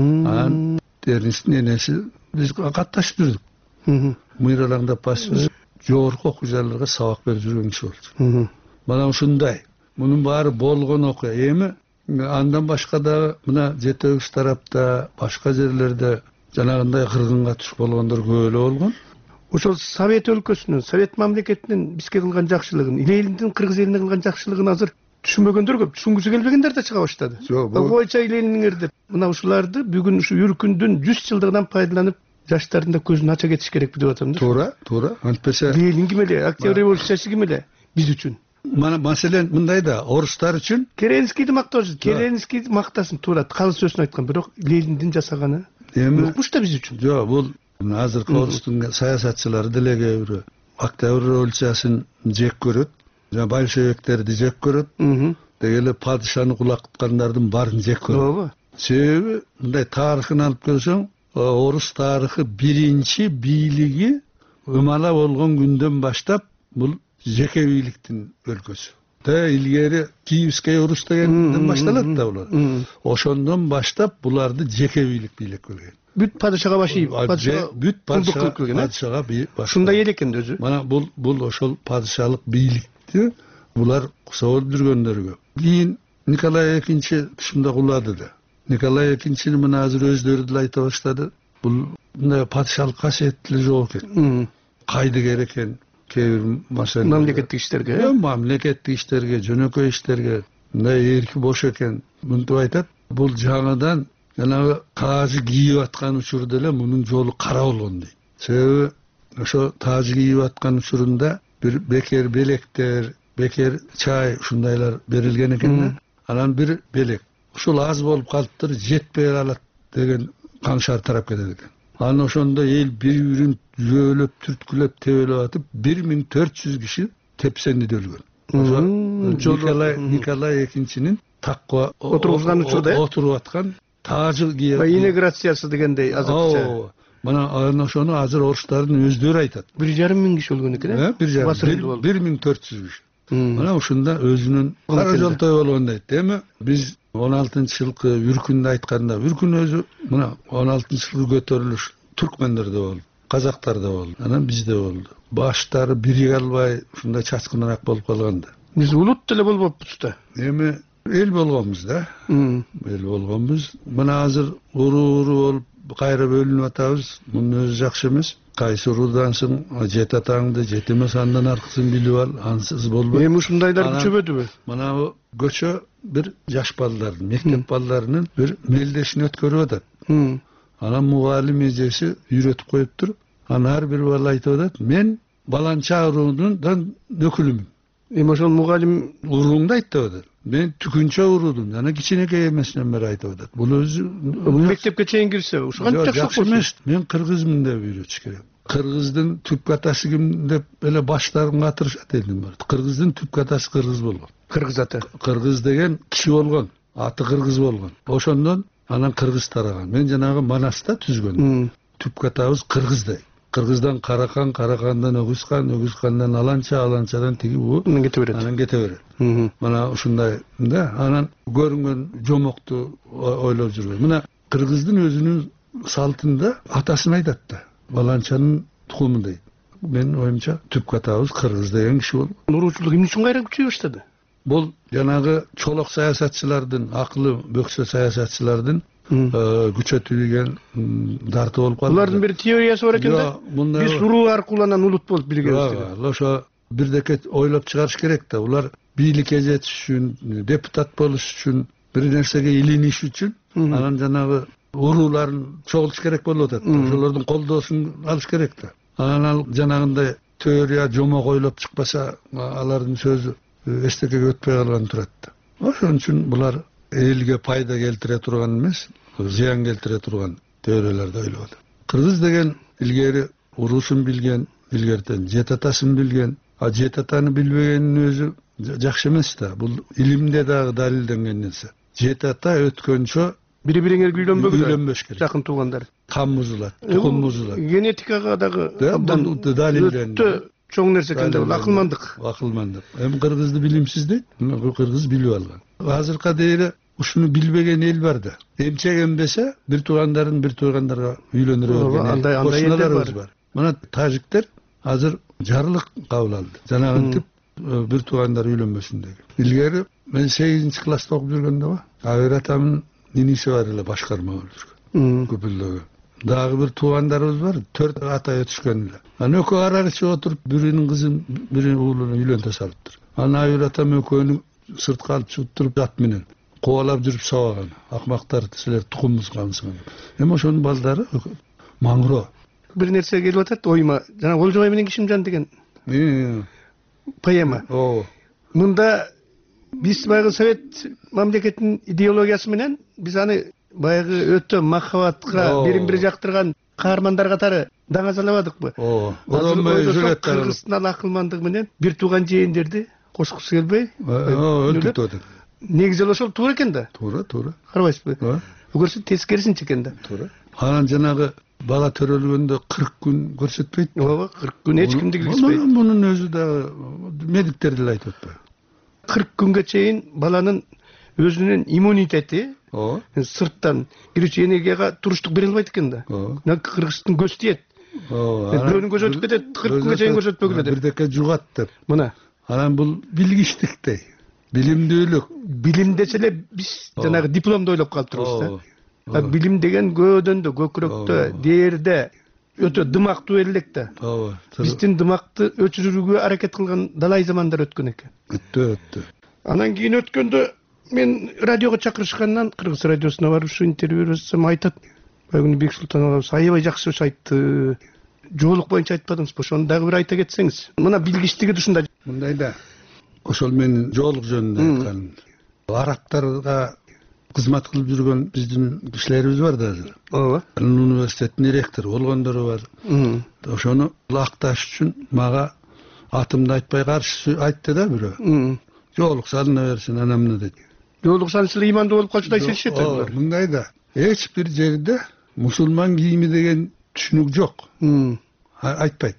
анан Эргиздин энеси биз катташып жүрдүк. Мыйралаңдап басып, жогорку окуу жайларга сабак берип жүргөн киши болчу. Мына ушундай. Мунун баары болгон окуя. Эми андан башка да мына жетегибиз тарапта, башка жерлерде жанагындай кыргынга түшүп болгондор көп эле болгон. Ошол Совет өлкөсүнүн, Совет мамлекетинин бизге кылган жакшылыгын, Лениндин Кыргыз элине кылган жакшылыгын азыр түшүнбөгөндөр көп, түшүнгүсү келбегендер да чыга баштады. Койча Лениниңер деп. Мына ушуларды бүгүн ушу Үркүндүн жүз жылдыгынан пайдаланып, жаштардын да көзүн ача кетиш керекпи деп атам да. Туура, туура. Антпесе Ленин ким эле, Октябрь революциясы ким эле биз үчүн. Мана маселен мындай да, орустар үчүн Керенскийди мактоочу, Керенский мактасын туура, калыс сөзүн айткан, бирок Лениндин жасаганы жокмуш да биз үчүн. Жок, бул азыркы орустун саясатчылары деле кээ бирөө Октябрь революциясын жек көрөт, жана большевиктерди жек көрөт. Деги эле падышаны кулакыткандардын баарын жек көрөт. Себеби мындай тарыхын алып көрсөң, орус тарыхы биринчи бийлиги ымала болгон күндөн баштап бул жеке бийликтин өлкөсү. Та илгери Киевский Рус дегенден башталат да булар. Ошондон баштап буларды жеке бийлик бийлеп келген. Бүт падышага баш ийип, бүт падышага падышага баш. Ушундай эл экен өзү. Мана бул бул ошол падышалык бийликти булар кусалып жүргөндөргө. Кийин Николай экинчи ушунда кулады да. Николай экинчини мына азыр өздөрү деле айта баштады. Бул мындай падышалык касиеттили жок экен. Кайдыгер экен. Кээ бир мамлекеттик иштерге, мамлекеттик иштерге, жөнөкөй иштерге мындай эрки бош экен. Мынтип айтат, бул жаңыдан жанагы таажы кийип аткан учурда эле мунун жолу кара болгон дейт. Себеби ошо таажы кийип аткан учурунда бир бекер белектер, бекер чай ушундайлар берилген экен да. Анан бир белек ушул аз болуп калыптыр, жетпей калат деген каңшар тарап кетет экен. Анан ошондо эл бири-бирин жөөлөп, түрткүлөп, тебелеп атып, бир миң төрт жүз киши тепсенде өлгөн. Ошо Николай Николай экинчинин такка отургузган учурда отуруп аткан таажы кийип инеграциясы дегендей азыркыча. Мына анан ошону азыр орустардын өздөрү айтат. бир жарым миң киши өлгөн экен, э? бир миң төрт жүз киши. Мына ушунда өзүнүн кара жолтой болгон дейт. Эми биз он алтынчы жылкы Үркүндү айтканда, Үркүн өзү мына он алтынчы жылкы көтөрүлүш түркмендерде болду, казактарда болду, анан бизде болду. Баштары бириге албай ушундай чачкыныраак болуп калганда. Биз улут деле болбоппуз да. Эми эл болгонбуз да. Эл болгонбуз. Мына азыр уруу-уруу болуп кайра бөлүнүп атабыз. Мунун өзү жакшы эмес. Кайсы уруудан соң жет атаңды, жет эмес андан аркысын билип ал, ансыз болбойт. Эми ушундайлар күчөбөдүбү? Мына көчө бир жаш балдардын, мектеп балдарынын бир мелдешин өткөрүп атат. Анан мугалим эжеси үйрөтүп коюптур. Анан ар бир бала айтып атат, мен баланча уруунун өкүлүмүн. Эми ошол мугалим урууңду айт деп атат. Мен түкүнчө уруудум, жана кичинекей эмесинен бери айтып атат. Бул өзү мектепке чейин кирсе, ушу канча жакшы эмес. Мен кыргызмын деп үйрөтүш керек. Кыргыздын түп катасы ким деп эле баштарын катырышат элдин баары. Кыргыздын түп катасы кыргыз болгон. Кыргыз аты. Кыргыз деген киши болгон, аты кыргыз болгон. Ошондон анан кыргыз тараган. Мен жанагы Манаста түзгөн. Түп катабыз кыргыздай. Кыргыздан каракан, каракандан өгүзкан, өгүзкандан аланча, аланчадан тиги бу анан кете берет. Анан кете берет. Мына ушундай да, анан көрүнгөн жомокту ойлоп жүрбөй. Мына кыргыздын өзүнүн салтында атасын айтат да. Баланчанын тукуму дейт. Мен оюмча түп катабыз кыргыз деген киши болду. Уруучулук эмне үчүн кайра күчөй баштады? Бул жанагы чолок саясатчылардын, акылы бөксө саясатчылардын күчөтүлгөн дарты болуп калды. Булардын бир теориясы бар экен да. Биз уруу аркылуу анан улут болуп билгенбиз деген. Ошо бирдеке ойлоп чыгарыш керек да. Булар бийликке жетиш үчүн, депутат болуш үчүн, бир нерсеге илиниш үчүн анан жанагы урууларын чогултуш керек болуп атат. Ошолордун колдоосун алыш керек да. Анан ал жанагындай теория жомок ойлоп чыкпаса, алардын сөзү эстекеге өтпөй калган турат да. Ошон үчүн булар элге пайда келтире турган эмес, зыян келтире турган теорияларды ойлоп атат. Кыргыз деген илгери уруусун билген, илгертен жет атасын билген, а жет атаны билбегенин өзү жакшы эмес да. Бул илимде дагы далилденген нерсе. Жет ата өткөнчө бири-бириңерге үйлөнбөгүлөр. Үйлөнбөш керек. Жакын туугандар. Кан бузулат, тукум бузулат. Генетикага дагы абдан далилденген. Чоң нерсе экен да, бул акылмандык. Акылмандык. Эми кыргызды билимсиз дейт. Кыргыз билип алган. Азыркы дейре ушуну билбеген эл бар да. Эмчегенбесе, бир туугандарын бир туугандарга үйлөнүрө берген. Андай андай элдер бар. Мына тажиктер азыр жарлык кабыл алды. Жанагынтип бир туугандар үйлөнбөсүн деген. Илгери мен сегизинчи класста окуп жүргөндө ба, Агыр атамдын иниси бар эле башкарма болуп жүргөн. Көпүлдөгө. Дагы бир туугандарыбыз бар, төрт ата өтүшкөн эле. Анан экөө ара ичип отуруп, биринин кызын, биринин уулун үйлөнтө салыптыр. Анан Агыр атам экөөнү сыртка алып чыгып туруп ат менен кубалап жүрүп сабаган. Акмактар, силер тукум бузгансыңар. Эми ошонун балдары маңро. Бир нерсе келип атат оюма. Жана Олжобай менен Кишимжан деген поэма. Ооба. Мында биз баягы совет мамлекетинин идеологиясы менен биз аны баягы өтө махабатка, бирин-бири жактырган каармандар катары даңазалабадыкпы? Ооба. Оронбой жүрөт Кыргызстан акылмандыгы менен бир тууган жээндерди кошкусу келбей? Ооба, өлтүрүп атат. Негизи ошол туура экен да. Туура, туура. Карабайсызбы? Өгөрсү тескерисинче экен да. Туура. Анан жанагы бала төрөлгөндө кырк күн көрсөтпөйт. Ооба, кырк күн эч кимди киргизбейт. Мунун өзү да медиктер деле айтып атпайбы? кырк күнгө чейин баланын өзүнүн иммунитети сырттан кирүүчү энергияга туруштук бере албайт экен да. Кыргыздын көзү тиет. Бирөөнүн көзү өтүп кетет, кырк күнгө чейин көрсөтпөгүлө деп. Бирдеке жугат деп. Мына. Анан бул билгичтиктей. Билимдүүлүк. Билим десе эле биз жанагы дипломду ойлоп калыптырбыз да. Билим деген көөдөндө, көкүрөктө, дээрде өтө дымактуу элек да. Ооба. Биздин дымакты өчүрүүгө аракет кылган далай замандар өткөн экен. Өттү, өттү. Анан кийин өткөндө мен радиого чакырышкандан Кыргыз радиосуна барып ушу интервью берсем айтат. Бүгүн Бексултан агабыз аябай жакшы сөз айтты. Жоолук боюнча айтпадыңызбы? Ошону дагы бир айта кетсеңиз. Мына билгичтиги ушундай. Мындай да. Ошол менин жоолук жөнүндө айтканым. Арабтарга кызмат кылып жүргөн биздин кишилерибиз бар да азыр. Ооба. Университеттин ректору болгондору бар. Ошону акташ үчүн мага атымды айтпай каршы айтты да бирөө. Жоолук салына берсин анамны дейт. Жоолук салса эле имандуу болуп калчу да сезишет алар. Мындай да. Эч бир жерде мусулман кийими деген түшүнүк жок. Айтпайт.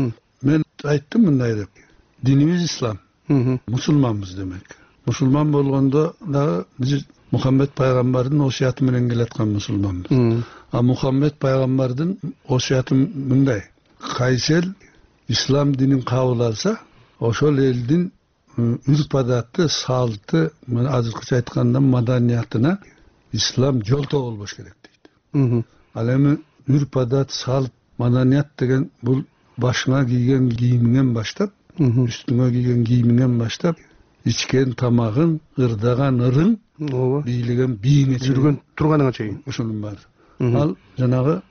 Мен айттым мындай деп. Динибиз ислам. Мусулманбыз демек. Мусулман болгондо дагы биз Мухаммед пайгамбардын осуяты менен келаткан мусулманбыз. А Мухаммед пайгамбардын осуяты мындай. Кайсы эл ислам динин кабыл алса, ошол элдин үрп адаты, салты, азыркыча айтканда маданиятына ислам жолтоо болбош керек дейт. Ал эми үрп адат, салт, маданият деген бул башыңа кийген кийимиңен баштап, үстүңө кийген кийимиңен баштап, ичкен тамагың, ырдаган ырың, бийлеген бийиңе жүргөн турганыңа чейин. Ошонун баары. Ал жанагы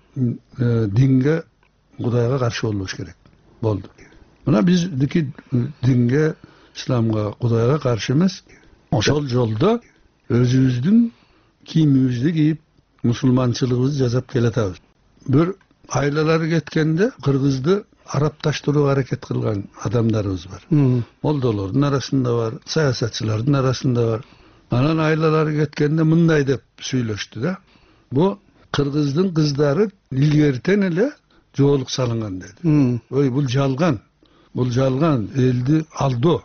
динге, Кудайга каршы болбош керек. Болду. Мына биздики динге, исламга, Кудайга каршы эмес. Ошол жолдо өзүбүздүн кийимибизди кийип, мусулманчылыгыбызды жасап келатабыз. Бир айлалары кеткенде кыргызды арапташтырууга аракет кылган адамдарыбыз бар. Молдолордун арасында бар, саясатчылардын арасында бар. Анан айлалары кеткенде мындай деп сүйлөштү да. Бу кыргыздын кыздары илгертен эле жоолук салынган деди. Ой, бул жалган. Бул жалган, элди алдоо.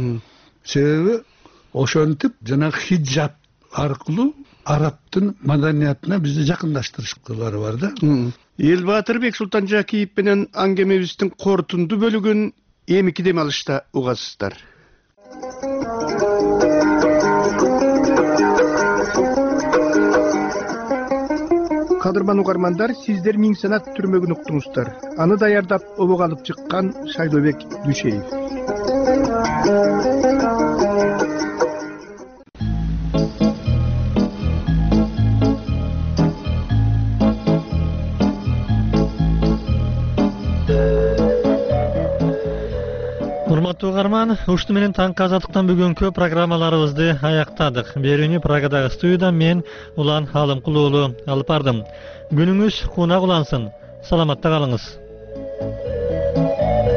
Себеби ошентип жанагы хиджаб аркылуу арабтын маданиятына бизди жакындаштырышкылары бар да. Эл баатыр Бексултан Жакиев менен аңгемебиздин корутунду бөлүгүн эмики дем алышта угасыздар. Кадырман угармандар, сиздер Миң санат түрмөгүн уктуңуздар. Аны даярдап обок алып чыккан Шайлообек Дүйшеев. Урматтуу угарман, ушту менен таңкы азаттыктан бүгүнкү программаларыбызды аяктадык. Берүүнү Прагадагы студияда мен Улан Алымкул уулу алып бардым. Күнүңүз кунак улансын. Саламатта калыңыз.